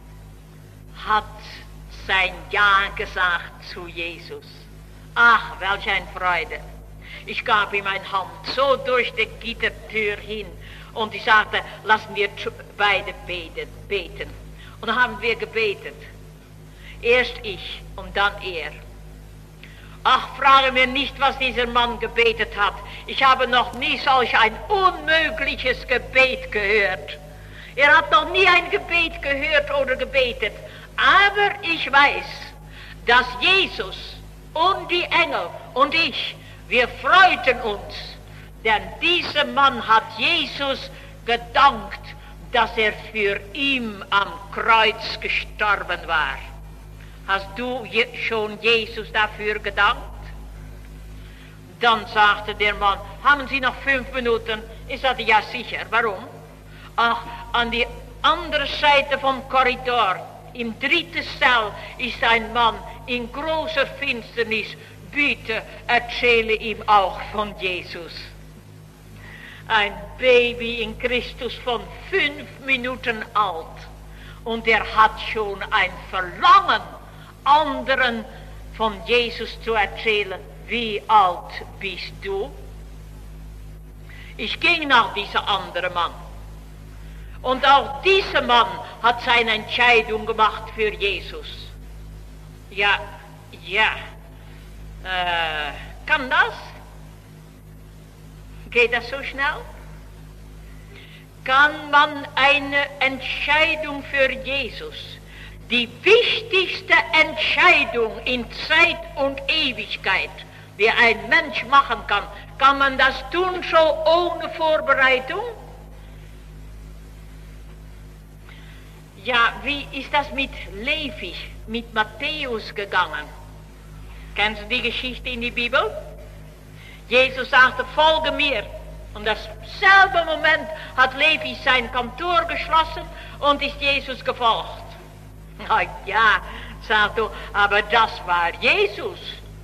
hat sein Ja gesagt zu Jesus. Ach, welch eine Freude. Ich gab ihm eine Hand, so durch die Gittertür hin. Und ich sagte, lassen wir beide beten. Und dann haben wir gebetet. Erst ich und dann er. Ach, frage mir nicht, was dieser Mann gebetet hat. Ich habe noch nie solch ein unmögliches Gebet gehört. Er hat noch nie ein Gebet gehört oder gebetet. Aber ich weiß, dass Jesus und die Engel und ich, wir freuten uns, denn dieser Mann hat Jesus gedankt, dass er für ihn am Kreuz gestorben war. Hast du je, schon Jesus dafür gedankt? Dann sagte der Mann, haben Sie noch fünf Minuten? Ich sagte, ja sicher. Warum? Ach, an die andere Seite vom Korridor, im dritten Saal, ist ein Mann in großer Finsternis. Bitte erzähle ihm auch von Jesus. Ein Baby in Christus von fünf Minuten alt. Und er hat schon ein Verlangen, anderen von Jesus zu erzählen. Wie alt bist du? Ich ging nach diesem anderen Mann. Und auch dieser Mann hat seine Entscheidung gemacht für Jesus. Ja, ja. Äh, kann das? Geht das so schnell? Kann man eine Entscheidung für Jesus, die wichtigste Entscheidung in Zeit und Ewigkeit, die ein Mensch machen kann, kann man das tun so ohne Vorbereitung? Ja, wie ist das mit Levi, mit Matthäus gegangen? Kennst du die Geschichte in die Bibel? Jesus sagte, folge mir. Und das selbe Moment hat Levi sein Kantor geschlossen und ist Jesus gefolgt. Na ja, sagst du, aber das war Jesus.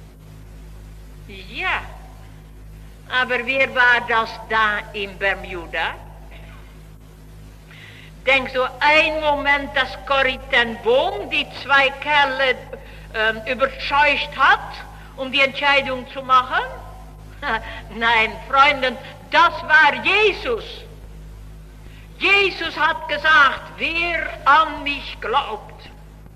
Ja, aber wer war das da in Bermuda? Denkst du, ein Moment, dass Corrie ten Boom die zwei Kerle ähm, überzeugt hat, um die Entscheidung zu machen? Nein, Freunde, das war Jesus. Jesus hat gesagt, wer an mich glaubt.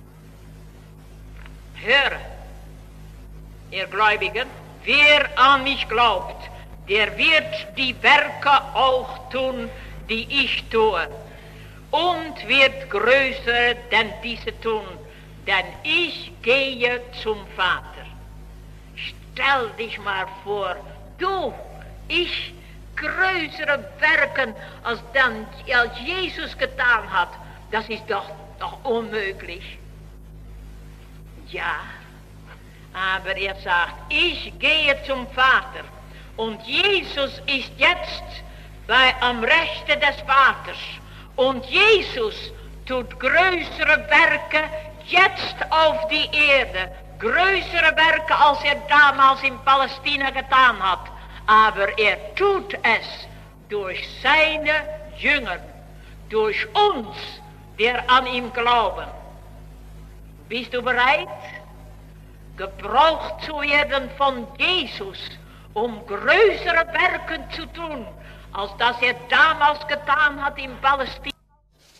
Höre, ihr Gläubigen, wer an mich glaubt, der wird die Werke auch tun, die ich tue. Und wird größer denn diese tun, denn ich gehe zum Vater. Stell dich mal vor, du, ich, größere Werken als dann, als Jesus getan hat, das ist doch, doch unmöglich. Ja, aber er sagt, ich gehe zum Vater und Jesus ist jetzt bei, am Rechte des Vaters. Und Jesus tut größere Werke jetzt auf die Erde, größere Werke, als er damals in Palästina getan hat. Aber er tut es durch seine Jünger, durch uns, der an ihm glauben. Bist du bereit, gebraucht zu werden von Jesus, um größere Werke zu tun, als das er damals getan hat in Palästina?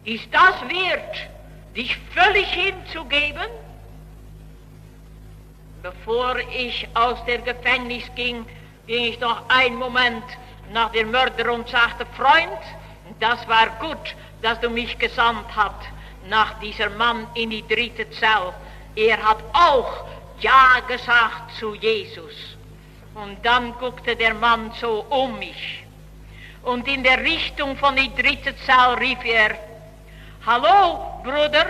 Ist das wert, dich völlig hinzugeben? Bevor ich aus dem Gefängnis ging, ging ich noch einen Moment nach dem Mörder und sagte, Freund, das war gut, dass du mich gesandt hast nach dieser Mann in die dritte Zelle. Er hat auch Ja gesagt zu Jesus. Und dann guckte der Mann so um mich. Und in der Richtung von die dritte Zelle rief er, Hallo, Bruder.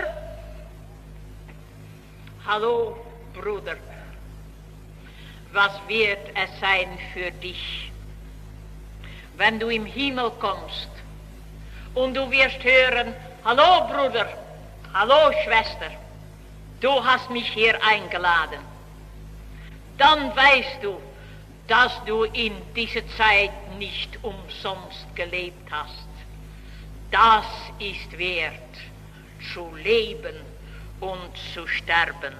Hallo, Bruder. Was wird es sein für dich, wenn du im Himmel kommst und du wirst hören, hallo Bruder, hallo Schwester, du hast mich hier eingeladen. Dann weißt du, dass du in dieser Zeit nicht umsonst gelebt hast. Das ist wert, zu leben und zu sterben.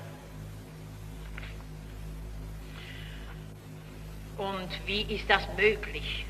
Und wie ist das möglich?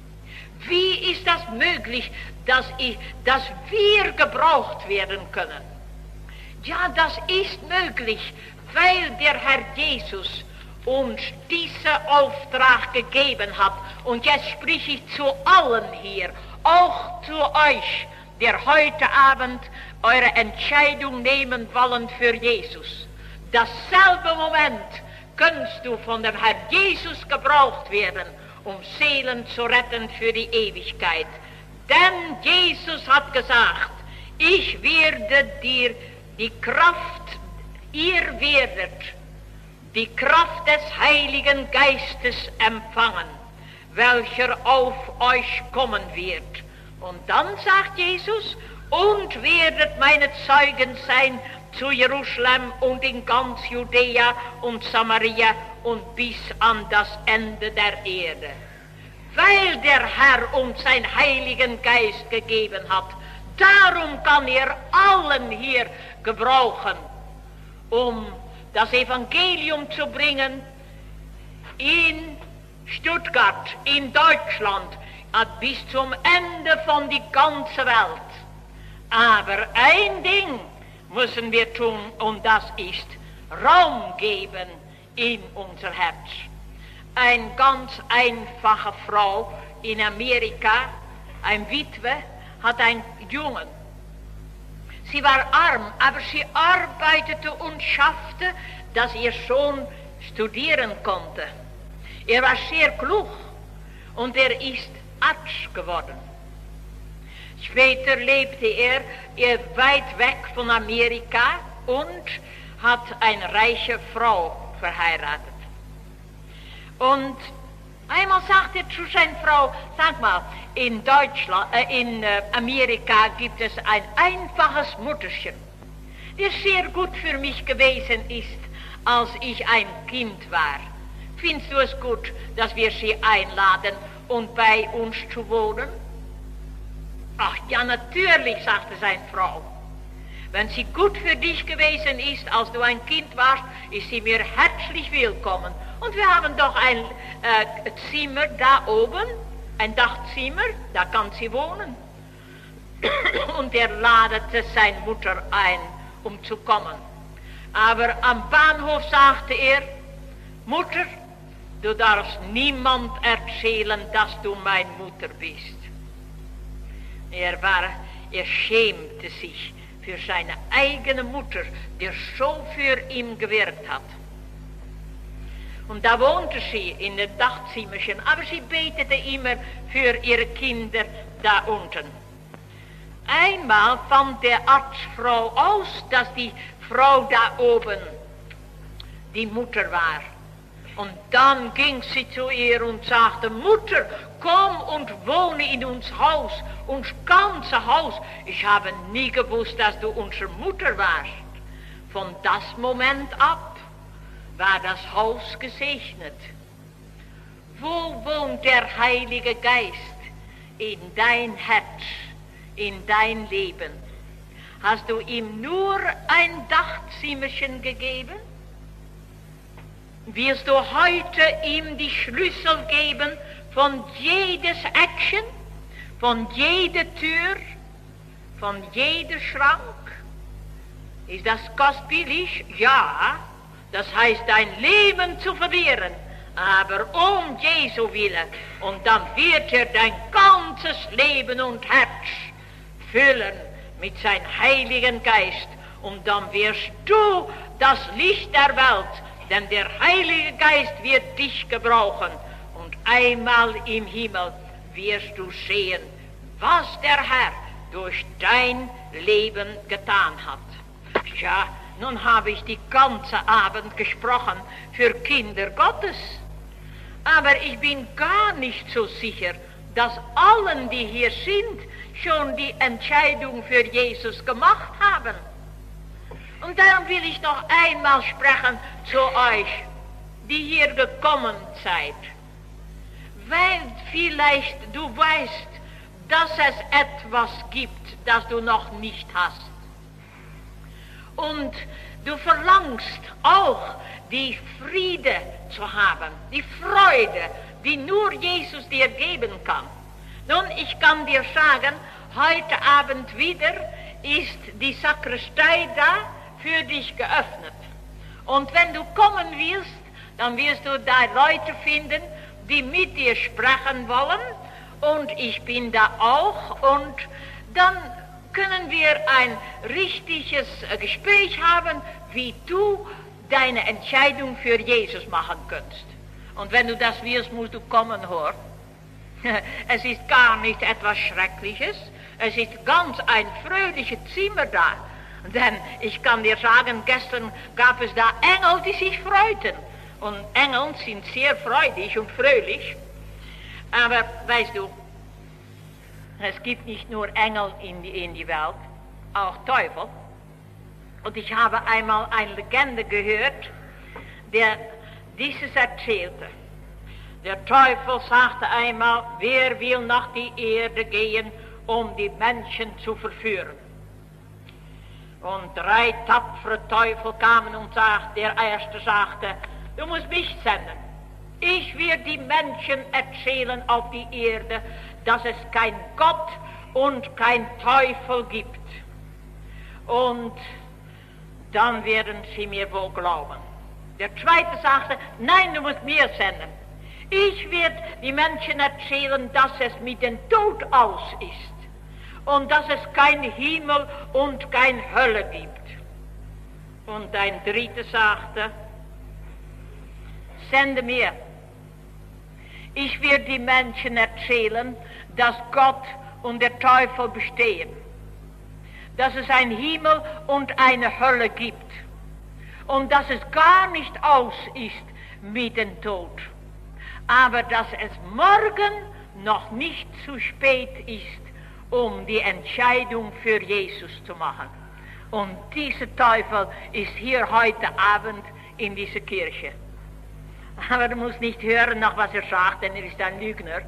Wie ist das möglich, dass, ich, dass wir gebraucht werden können? Ja, das ist möglich, weil der Herr Jesus uns diesen Auftrag gegeben hat. Und jetzt spreche ich zu allen hier, auch zu euch, der heute Abend eure Entscheidung nehmen wollen für Jesus. Dasselbe Moment kannst du von dem Herrn Jesus gebraucht werden, um Seelen zu retten für die Ewigkeit. Denn Jesus hat gesagt, ich werde dir die Kraft, ihr werdet die Kraft des Heiligen Geistes empfangen, welcher auf euch kommen wird. Und dann sagt Jesus, und werdet meine Zeugen sein zu Jerusalem und in ganz Judäa und Samaria und bis an das Ende der Erde. Weil der Herr uns seinen Heiligen Geist gegeben hat, darum kann er allen hier gebrauchen, um das Evangelium zu bringen in Stuttgart, in Deutschland, bis zum Ende von die ganze Welt. Aber ein Ding müssen wir tun, und das ist Raum geben in unser Herz. Eine ganz einfache Frau in Amerika, eine Witwe, hat einen Jungen. Sie war arm, aber sie arbeitete und schaffte, dass ihr Sohn studieren konnte. Er war sehr klug und er ist Arzt geworden. Später lebte er, er weit weg von Amerika und hat eine reiche Frau verheiratet. Und einmal sagte er zu seiner Frau, sag mal, in Deutschland, äh, in äh, Amerika gibt es ein einfaches Mutterchen, der sehr gut für mich gewesen ist, als ich ein Kind war. Findest du es gut, dass wir sie einladen und bei uns zu wohnen? Ach ja, natürlich, sagte seine Frau. Wenn sie gut für dich gewesen ist, als du ein Kind warst, ist sie mir herzlich willkommen. Und wir haben doch ein äh, Zimmer da oben, ein Dachzimmer, da kann sie wohnen. Und er ladete seine Mutter ein, um zu kommen. Aber am Bahnhof sagte er, Mutter, du darfst niemand erzählen, dass du meine Mutter bist. Er war, er schämte sich für seine eigene Mutter, die so für ihn gewirkt hat. Und da wohnte sie in dem Dachzimmerchen, aber sie betete immer für ihre Kinder da unten. Einmal fand der Arztfrau aus, dass die Frau da oben die Mutter war. Und dann ging sie zu ihr und sagte, Mutter, komm und wohne in uns Haus, uns ganze Haus. Ich habe nie gewusst, dass du unsere Mutter warst. Von das Moment ab war das Haus gesegnet. Wo wohnt der Heilige Geist? In dein Herz, in dein Leben. Hast du ihm nur ein Dachzimmerchen gegeben? Wirst du heute ihm die Schlüssel geben von jedes Eckchen, von jeder Tür, von jedem Schrank. Ist das kostbillig? Ja. Das heißt, dein Leben zu verlieren, aber um Jesu Willen. Und dann wird er dein ganzes Leben und Herz füllen mit seinem Heiligen Geist. Und dann wirst du das Licht der Welt, denn der Heilige Geist wird dich gebrauchen. Und einmal im Himmel wirst du sehen, was der Herr durch dein Leben getan hat. Ja, nun habe ich die ganze Abend gesprochen für Kinder Gottes. Aber ich bin gar nicht so sicher, dass allen, die hier sind, schon die Entscheidung für Jesus gemacht haben. Und darum will ich noch einmal sprechen zu euch, die hier gekommen seid. Weil vielleicht du weißt, dass es etwas gibt, das du noch nicht hast. Und du verlangst auch die Friede zu haben, die Freude, die nur Jesus dir geben kann. Nun, ich kann dir sagen, heute Abend wieder ist die Sakristei da für dich geöffnet. Und wenn du kommen willst, dann wirst du da Leute finden, die mit dir sprechen wollen. Und ich bin da auch. Und dann können wir ein richtiges Gespräch haben, wie du deine Entscheidung für Jesus machen kannst. Und wenn du das willst, musst du kommen, hör. Es ist gar nicht etwas Schreckliches. Es ist ganz ein fröhliches Zimmer da. Denn ich kann dir sagen, gestern gab es da Engel, die sich freuten. Und Engel sind sehr freudig und fröhlich. Aber weißt du, es gibt nicht nur Engel in die, in die Welt, auch Teufel. Und ich habe einmal eine Legende gehört, der dieses erzählte. Der Teufel sagte einmal, wer will nach die Erde gehen, um die Menschen zu verführen? Und drei tapfere Teufel kamen und sagten, der erste sagte, du musst mich senden. Ich werde die Menschen erzählen auf die Erde, dass es kein Gott und kein Teufel gibt. Und dann werden sie mir wohl glauben. Der zweite sagte, nein, du musst mir senden. Ich werde die Menschen erzählen, dass es mit dem Tod aus ist. Und dass es kein Himmel und kein Hölle gibt. Und ein dritter sagte, sende mir. Ich werde die Menschen erzählen, dass Gott und der Teufel bestehen. Dass es ein Himmel und eine Hölle gibt. Und dass es gar nicht aus ist mit dem Tod. Aber dass es morgen noch nicht zu spät ist, um die Entscheidung für Jesus zu machen. Und dieser Teufel ist hier heute Abend in dieser Kirche. Aber du musst nicht hören, nach was er sagt, denn er ist ein Lügner.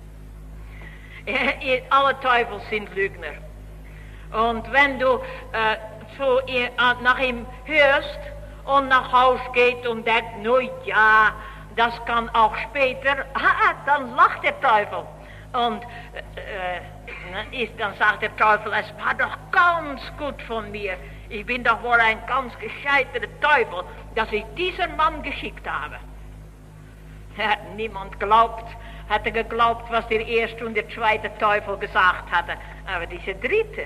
Alle Teufel sind Lügner. Und wenn du äh, so, äh, nach ihm hörst und nach Haus geht und denkt, no ja, das kann auch später, ah, dann lacht der Teufel. Und äh, ist, dann sagt der Teufel, es war doch ganz gut von mir. Ich bin doch wohl ein ganz gescheiter Teufel, dass ich diesen Mann geschickt habe. Hat niemand glaubt, hatte geglaubt, was der erste und der zweite Teufel gesagt hatte. Aber dieser dritte.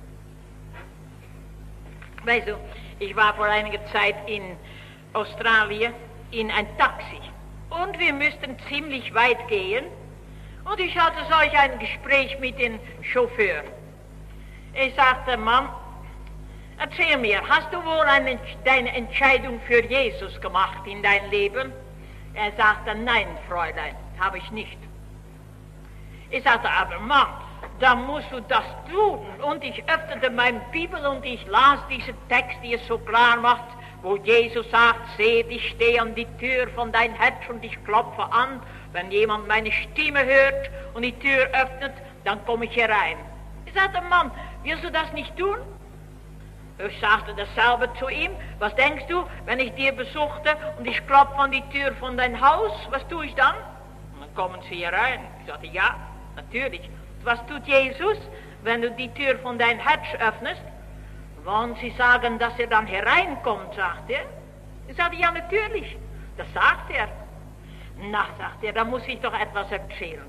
Weißt du, ich war vor einiger Zeit in Australien in ein Taxi. Und wir müssten ziemlich weit gehen. Und ich hatte solch ein Gespräch mit dem Chauffeur. Ich sagte, Mann, erzähl mir, hast du wohl eine, deine Entscheidung für Jesus gemacht in dein Leben? Er sagte, nein, Fräulein, habe ich nicht. Ich sagte, aber Mann, da musst du das tun. Und ich öffnete meine Bibel und ich las diesen Text, die es so klar macht, wo Jesus sagt, seht, ich stehe an die Tür von dein Herz und ich klopfe an. Wenn jemand meine Stimme hört und die Tür öffnet, dann komme ich herein. Ich sagte, Mann, willst du das nicht tun? Ich sagte dasselbe zu ihm. Was denkst du, wenn ich dir besuchte und ich klopfe an die Tür von dein Haus, was tue ich dann? Und dann kommen sie herein. Ich sagte, ja, natürlich. Was tut Jesus, wenn du die Tür von dein Herz öffnest, wollen sie sagen, dass er dann hereinkommt, sagt er. Ich sagte, ja natürlich, das sagt er. Na, sagt er, da muss ich doch etwas erzählen.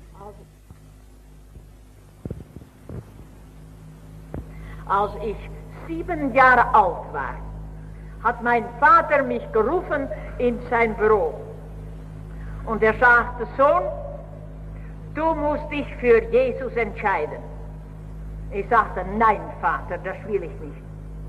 Als ich sieben Jahre alt war, hat mein Vater mich gerufen in sein Büro. Und er sagte, Sohn, du musst dich für Jesus entscheiden. Ich sagte, nein, Vater, das will ich nicht.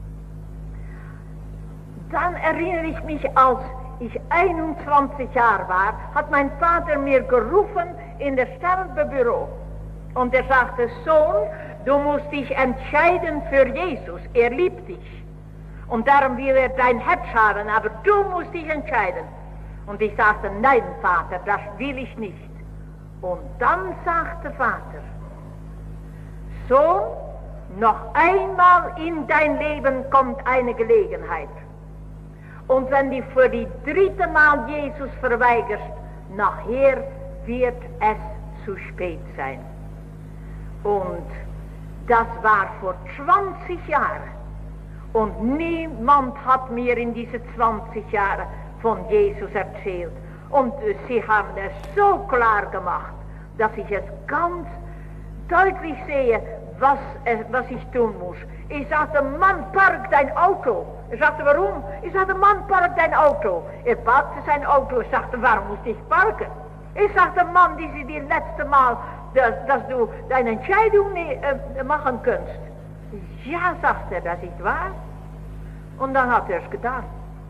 Dann erinnere ich mich, als ich einundzwanzig Jahre war, hat mein Vater mir gerufen in das Sterbebüro. Und er sagte, Sohn, du musst dich entscheiden für Jesus, er liebt dich. Und darum will er dein Herz haben, aber du musst dich entscheiden. Und ich sagte, nein, Vater, das will ich nicht. Und dann sagte Vater, Sohn, noch einmal in dein Leben kommt eine Gelegenheit. Und wenn du für die dritte Mal Jesus verweigerst, nachher wird es zu spät sein. Und das war vor zwanzig Jahren. Und niemand hat mir in diese zwanzig Jahre von Jesus erzählt. Und äh, sie haben es so klar gemacht, dass ich es ganz deutlich sehe, was, äh, was ich tun muss. Ich sagte, Mann, park dein Auto. Er sagte, warum? Ich sagte, Mann, park dein Auto. Er parkte sein Auto. Ich sagte, warum muss ich parken? Ich sagte, Mann, das ist die letzte Mal, dass, dass du deine Entscheidung nicht äh, machen kannst. Ja, sagt er, das ist wahr. Und dann hat er es getan.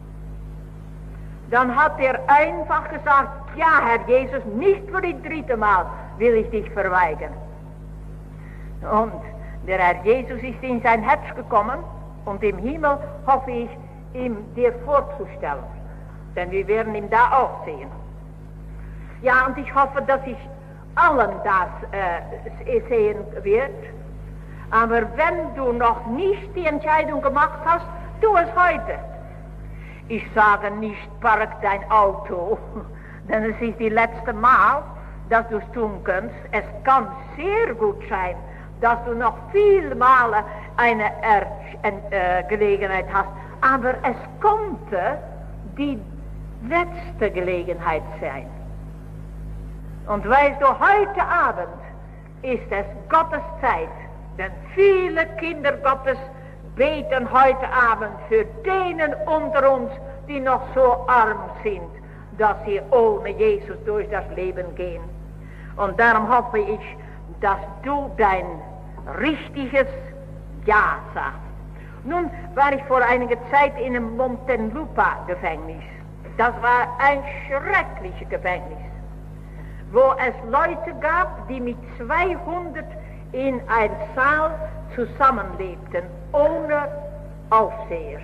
Dann hat er einfach gesagt, ja, Herr Jesus, nicht für die dritte Mal will ich dich verweigern. Und der Herr Jesus ist in sein Herz gekommen und im Himmel hoffe ich, ihm dir vorzustellen. Denn wir werden ihn da auch sehen. Ja, und ich hoffe, dass ich allen das äh, sehen wird. Aber wenn du noch nicht die Entscheidung gemacht hast, tu es heute. Ich sage nicht, park dein Auto, denn es ist die letzte Mal, dass du es tun kannst. Es kann sehr gut sein, dass du noch viel Male eine er äh, Gelegenheit hast. Aber es konnte die letzte Gelegenheit sein. Und weißt du, heute Abend ist es Gottes Zeit. Denn viele Kinder Gottes beten heute Abend für denen unter uns, die noch so arm sind, dass sie ohne Jesus durch das Leben gehen. Und darum hoffe ich, dass du dein richtiges Ja sagst. Nun war ich vor einiger Zeit in einem Montelupa-Gefängnis. Das war ein schreckliches Gefängnis, wo es Leute gab, die mit zweihundert in einem Saal zusammenlebten, ohne Aufseher.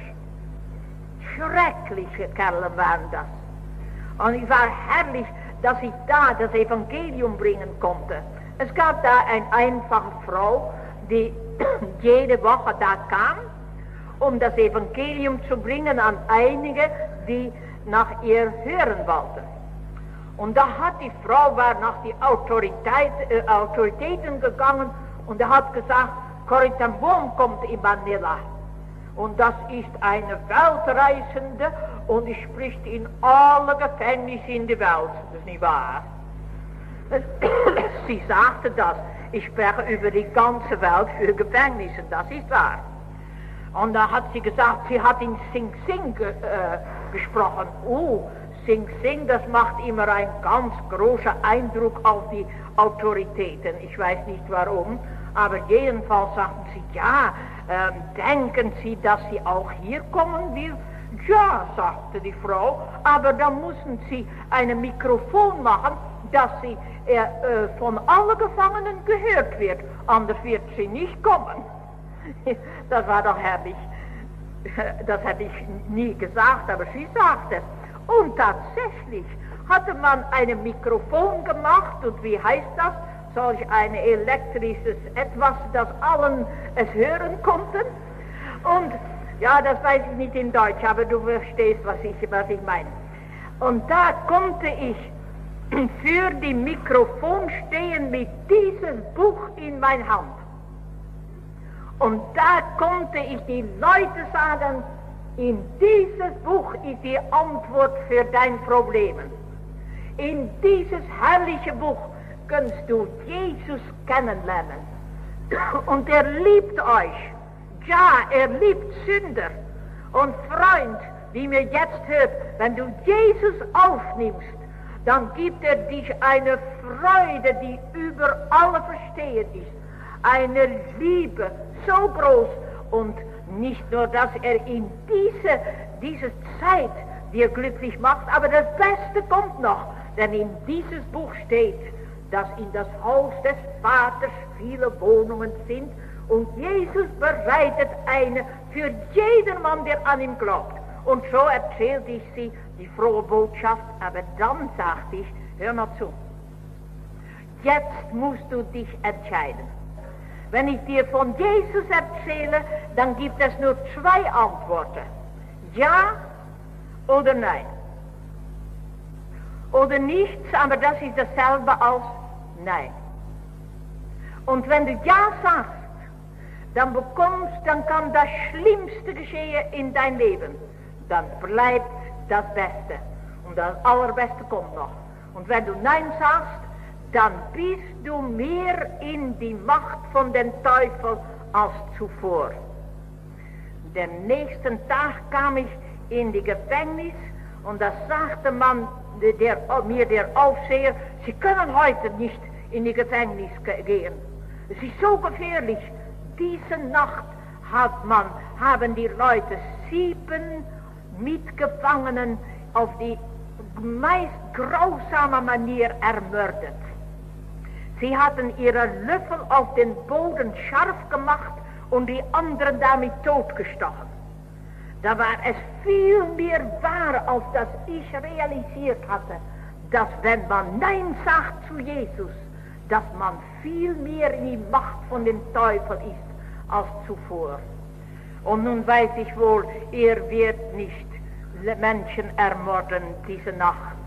Schreckliche Kerle waren das. Und es war herrlich, dass ich da das Evangelium bringen konnte. Es gab da eine einfache Frau, die jede Woche da kam, um das Evangelium zu bringen an einige, die nach ihr hören wollten. Und da hat die Frau war nach die Autorität, äh, Autoritäten gegangen und er hat gesagt, Corrie ten Boom kommt in Manila. Und das ist eine Weltreisende und die spricht in alle Gefängnisse in der Welt. Das ist nicht wahr. Sie sagte das. Ich spreche über die ganze Welt für Gefängnisse. Das ist wahr. Und da hat sie gesagt, sie hat in Sing Sing ge, äh, gesprochen. Oh, Sing Sing, das macht immer einen ganz großen Eindruck auf die Autoritäten. Ich weiß nicht warum, aber jedenfalls sagten sie, ja, äh, denken Sie, dass sie auch hier kommen will? Ja, sagte die Frau, aber dann müssen Sie ein Mikrofon machen, dass sie äh, äh, von allen Gefangenen gehört wird, anders wird sie nicht kommen. Das war doch herrlich. Das hätte ich nie gesagt, aber sie sagte es. Und tatsächlich hatte man ein Mikrofon gemacht, und wie heißt das? Solch ein elektrisches Etwas, das allen es hören konnten. Und ja, das weiß ich nicht in Deutsch, aber du verstehst, was ich, was ich meine. Und da konnte ich für die Mikrofon stehen mit diesem Buch in meiner Hand. Und da konnte ich die Leute sagen, in dieses Buch ist die Antwort für dein Problem. In dieses herrliche Buch kannst du Jesus kennenlernen. Und er liebt euch. Ja, er liebt Sünder. Und Freund, die mir jetzt hört, wenn du Jesus aufnimmst, dann gibt er dich eine Freude, die über alle Verstehen ist. Eine Liebe so groß und nicht nur, dass er in diese, diese Zeit dir glücklich macht, aber das Beste kommt noch, denn in dieses Buch steht, dass in das Haus des Vaters viele Wohnungen sind und Jesus bereitet eine für jedermann, der an ihn glaubt. Und so erzählte ich sie die frohe Botschaft, aber dann sagte ich, hör mal zu, jetzt musst du dich entscheiden. Wenn ich dir von Jesus erzähle, dann gibt es nur zwei Antworten. Ja oder nein. Oder nichts, aber das ist dasselbe als nein. Und wenn du ja sagst, dann bekommst, dann kann das Schlimmste geschehen in dein Leben. Dann bleibt das Beste. Und das Allerbeste kommt noch. Und wenn du nein sagst, dann bist du mehr in die Macht von dem Teufel als zuvor. Den nächsten Tag kam ich in die Gefängnis und da sagte man, der, mir der Aufseher, Sie können heute nicht in die Gefängnis gehen. Es ist so gefährlich. Diese Nacht hat man, haben die Leute sieben Mitgefangenen auf die meist grausame Manier ermordet. Sie hatten ihre Löffel auf den Boden scharf gemacht und die anderen damit totgestochen. Da war es viel mehr wahr, als das ich realisiert hatte, dass wenn man Nein sagt zu Jesus, dass man viel mehr in die Macht von dem Teufel ist als zuvor. Und nun weiß ich wohl, er wird nicht Menschen ermorden diese Nacht.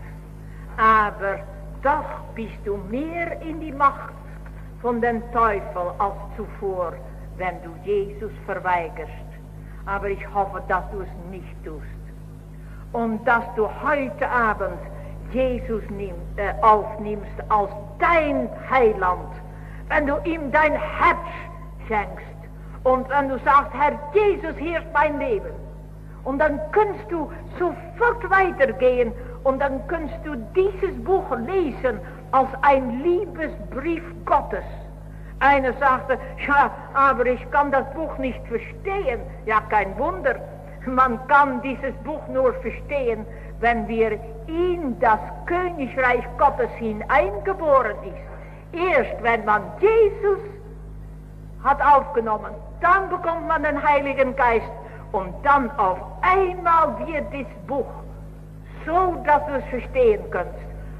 Aber doch bist du mehr in die Macht von dem Teufel als zuvor, wenn du Jesus verweigerst. Aber ich hoffe, dass du es nicht tust. Und dass du heute Abend Jesus nimm, äh, aufnimmst als dein Heiland. Wenn du ihm dein Herz schenkst. Und wenn du sagst, Herr Jesus, hier ist mein Leben. Und dann kannst du sofort weitergehen und dann kannst du dieses Buch lesen als ein Liebesbrief Gottes. Einer sagte, ja, aber ich kann das Buch nicht verstehen. Ja, kein Wunder. Man kann dieses Buch nur verstehen, wenn wir in das Königreich Gottes hineingeboren ist. Erst wenn man Jesus hat aufgenommen, dann bekommt man den Heiligen Geist und dann auf einmal wird dieses Buch so, dass du es verstehen kannst.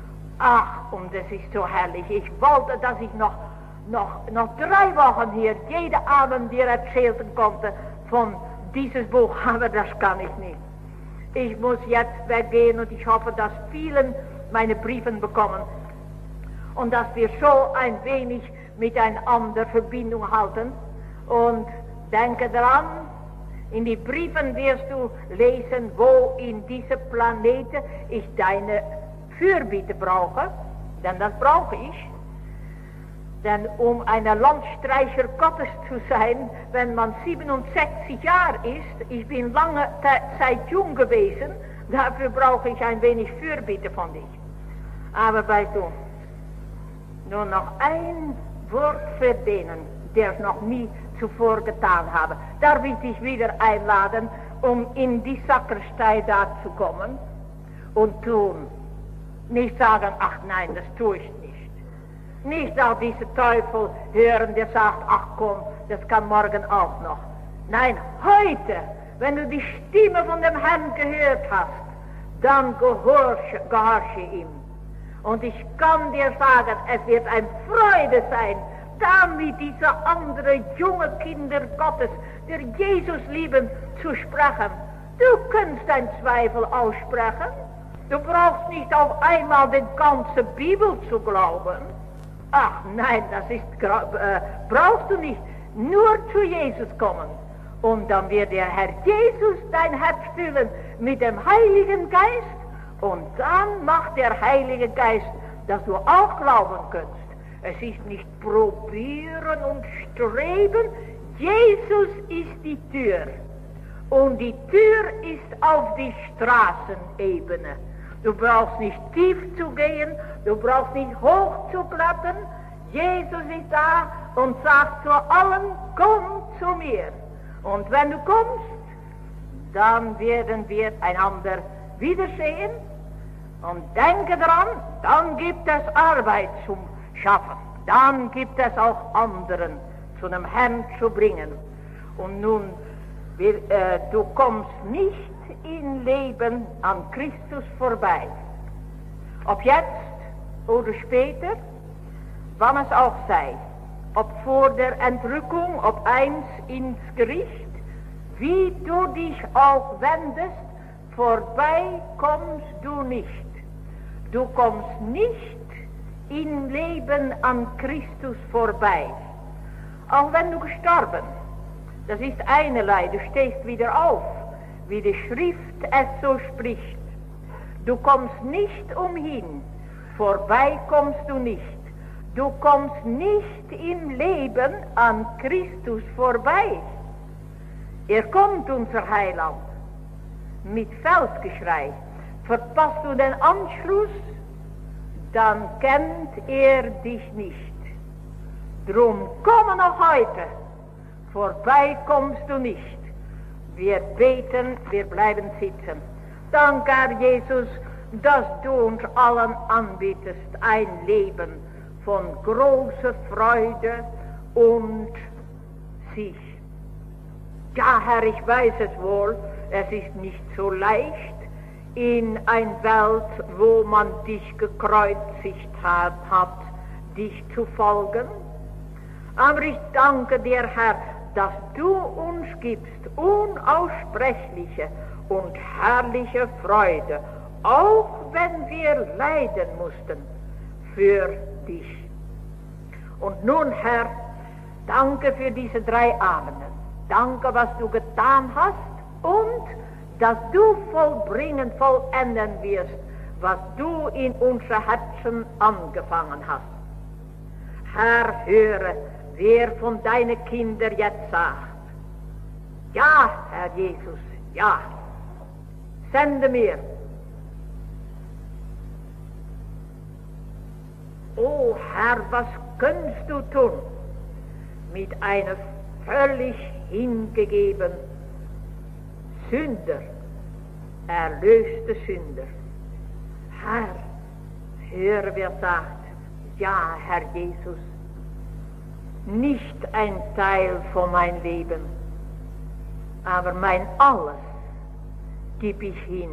Ach, und es ist so herrlich. Ich wollte, dass ich noch, noch, noch drei Wochen hier jeden Abend dir erzählen konnte von dieses Buch, aber das kann ich nicht. Ich muss jetzt weggehen und ich hoffe, dass vielen meine Briefen bekommen und dass wir so ein wenig miteinander Verbindung halten. Und denke daran, in die Briefen wirst du lesen, wo in diesem Planeten ich deine Fürbitte brauche, denn das brauche ich. Denn um ein Landstreicher Gottes zu sein, wenn man siebenundsechzig Jahre ist, ich bin lange Zeit jung gewesen, dafür brauche ich ein wenig Fürbitte von dich. Aber weißt du, nur noch ein Wort für denen, der es noch nie zuvor getan habe. Darf ich dich wieder einladen, um in die Sakristei da zu kommen und tun. Nicht sagen, ach nein, das tue ich nicht. Nicht auch diese Teufel hören, der sagt, ach komm, das kann morgen auch noch. Nein, heute, wenn du die Stimme von dem Herrn gehört hast, dann gehorche, gehorche ihm. Und ich kann dir sagen, es wird eine Freude sein, damit diese andere junge Kinder Gottes, der Jesus lieben, zu sprechen. Du kannst deinen Zweifel aussprechen. Du brauchst nicht auf einmal die ganze Bibel zu glauben. Ach nein, das ist, äh, brauchst du nicht. nur zu Jesus kommen. Und dann wird der Herr Jesus dein Herz füllen mit dem Heiligen Geist. Und dann macht der Heilige Geist, dass du auch glauben kannst. Es ist nicht probieren und streben. Jesus ist die Tür. Und die Tür ist auf die Straßenebene. Du brauchst nicht tief zu gehen, du brauchst nicht hoch zu klettern. Jesus ist da und sagt zu allen, komm zu mir. Und wenn du kommst, dann werden wir einander wiedersehen. Und denke daran, dann gibt es Arbeit zum Schaffen. Dann gibt es auch anderen zu einem Herrn zu bringen. Und nun, wir, äh, du kommst nicht im Leben an Christus vorbei. Ob jetzt oder später, wann es auch sei. Ob vor der Entrückung, ob eins ins Gericht, wie du dich auch wendest, vorbei kommst du nicht. Du kommst nicht im Leben an Christus vorbei. Auch wenn du gestorben, das ist einerlei, du stehst wieder auf, wie die Schrift es so spricht. Du kommst nicht umhin, vorbei kommst du nicht. Du kommst nicht im Leben an Christus vorbei. Er kommt, unser Heiland, mit Feldgeschrei. Verpasst du den Anschluss, dann kennt er dich nicht. Drum komme noch heute, vorbei kommst du nicht. Wir beten, wir bleiben sitzen. Danke, Herr Jesus, dass du uns allen anbietest ein Leben von großer Freude und sich. Ja, Herr, ich weiß es wohl, es ist nicht so leicht, in ein Welt, wo man dich gekreuzigt hat, hat, dich zu folgen. Aber ich danke dir, Herr, dass du uns gibst unaussprechliche und herrliche Freude, auch wenn wir leiden mussten für dich. Und nun, Herr, danke für diese drei Abende. Danke, was du getan hast und dass du vollbringen, vollenden wirst, was du in unsere Herzen angefangen hast. Herr, höre, wer von deinen Kindern jetzt sagt, ja, Herr Jesus, ja, sende mir. O Herr, was kannst du tun mit einem völlig hingegeben Sünder, erlöste Sünder? Herr, höre, wer sagt, ja, Herr Jesus, nicht ein Teil von mein Leben, aber mein Alles gib ich hin.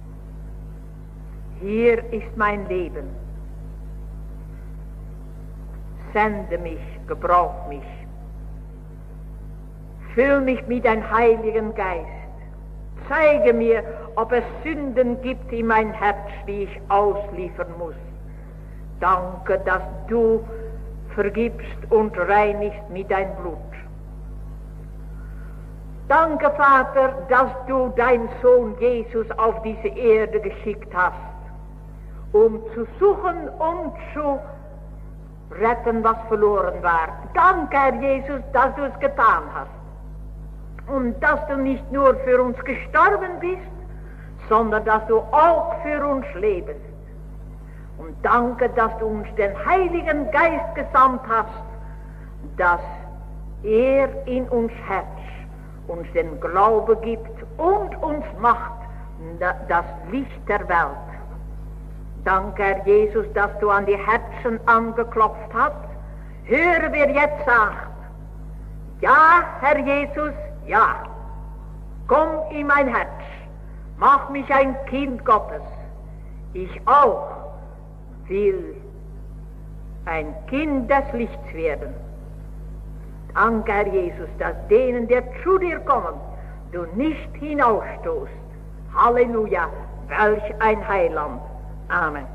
Hier ist mein Leben. Sende mich, gebrauch mich. Füll mich mit deinem Heiligen Geist. Zeige mir, ob es Sünden gibt in mein Herz, die ich ausliefern muss. Danke, dass du vergibst und reinigst mit dein Blut. Danke, Vater, dass du deinen Sohn Jesus auf diese Erde geschickt hast, um zu suchen und zu retten, was verloren war. Danke, Herr Jesus, dass du es getan hast. Und dass du nicht nur für uns gestorben bist, sondern dass du auch für uns lebst. Und danke, dass du uns den Heiligen Geist gesandt hast, dass er in uns Herz uns den Glaube gibt und uns macht das Licht der Welt. Danke, Herr Jesus, dass du an die Herzen angeklopft hast. Höre, wer jetzt sagt, ja, Herr Jesus, ja, komm in mein Herz, mach mich ein Kind Gottes. Ich auch will ein Kind des Lichts werden. Danke, Herr Jesus, dass denen, die zu dir kommen, du nicht hinausstoßt. Halleluja, welch ein Heiland. Amen.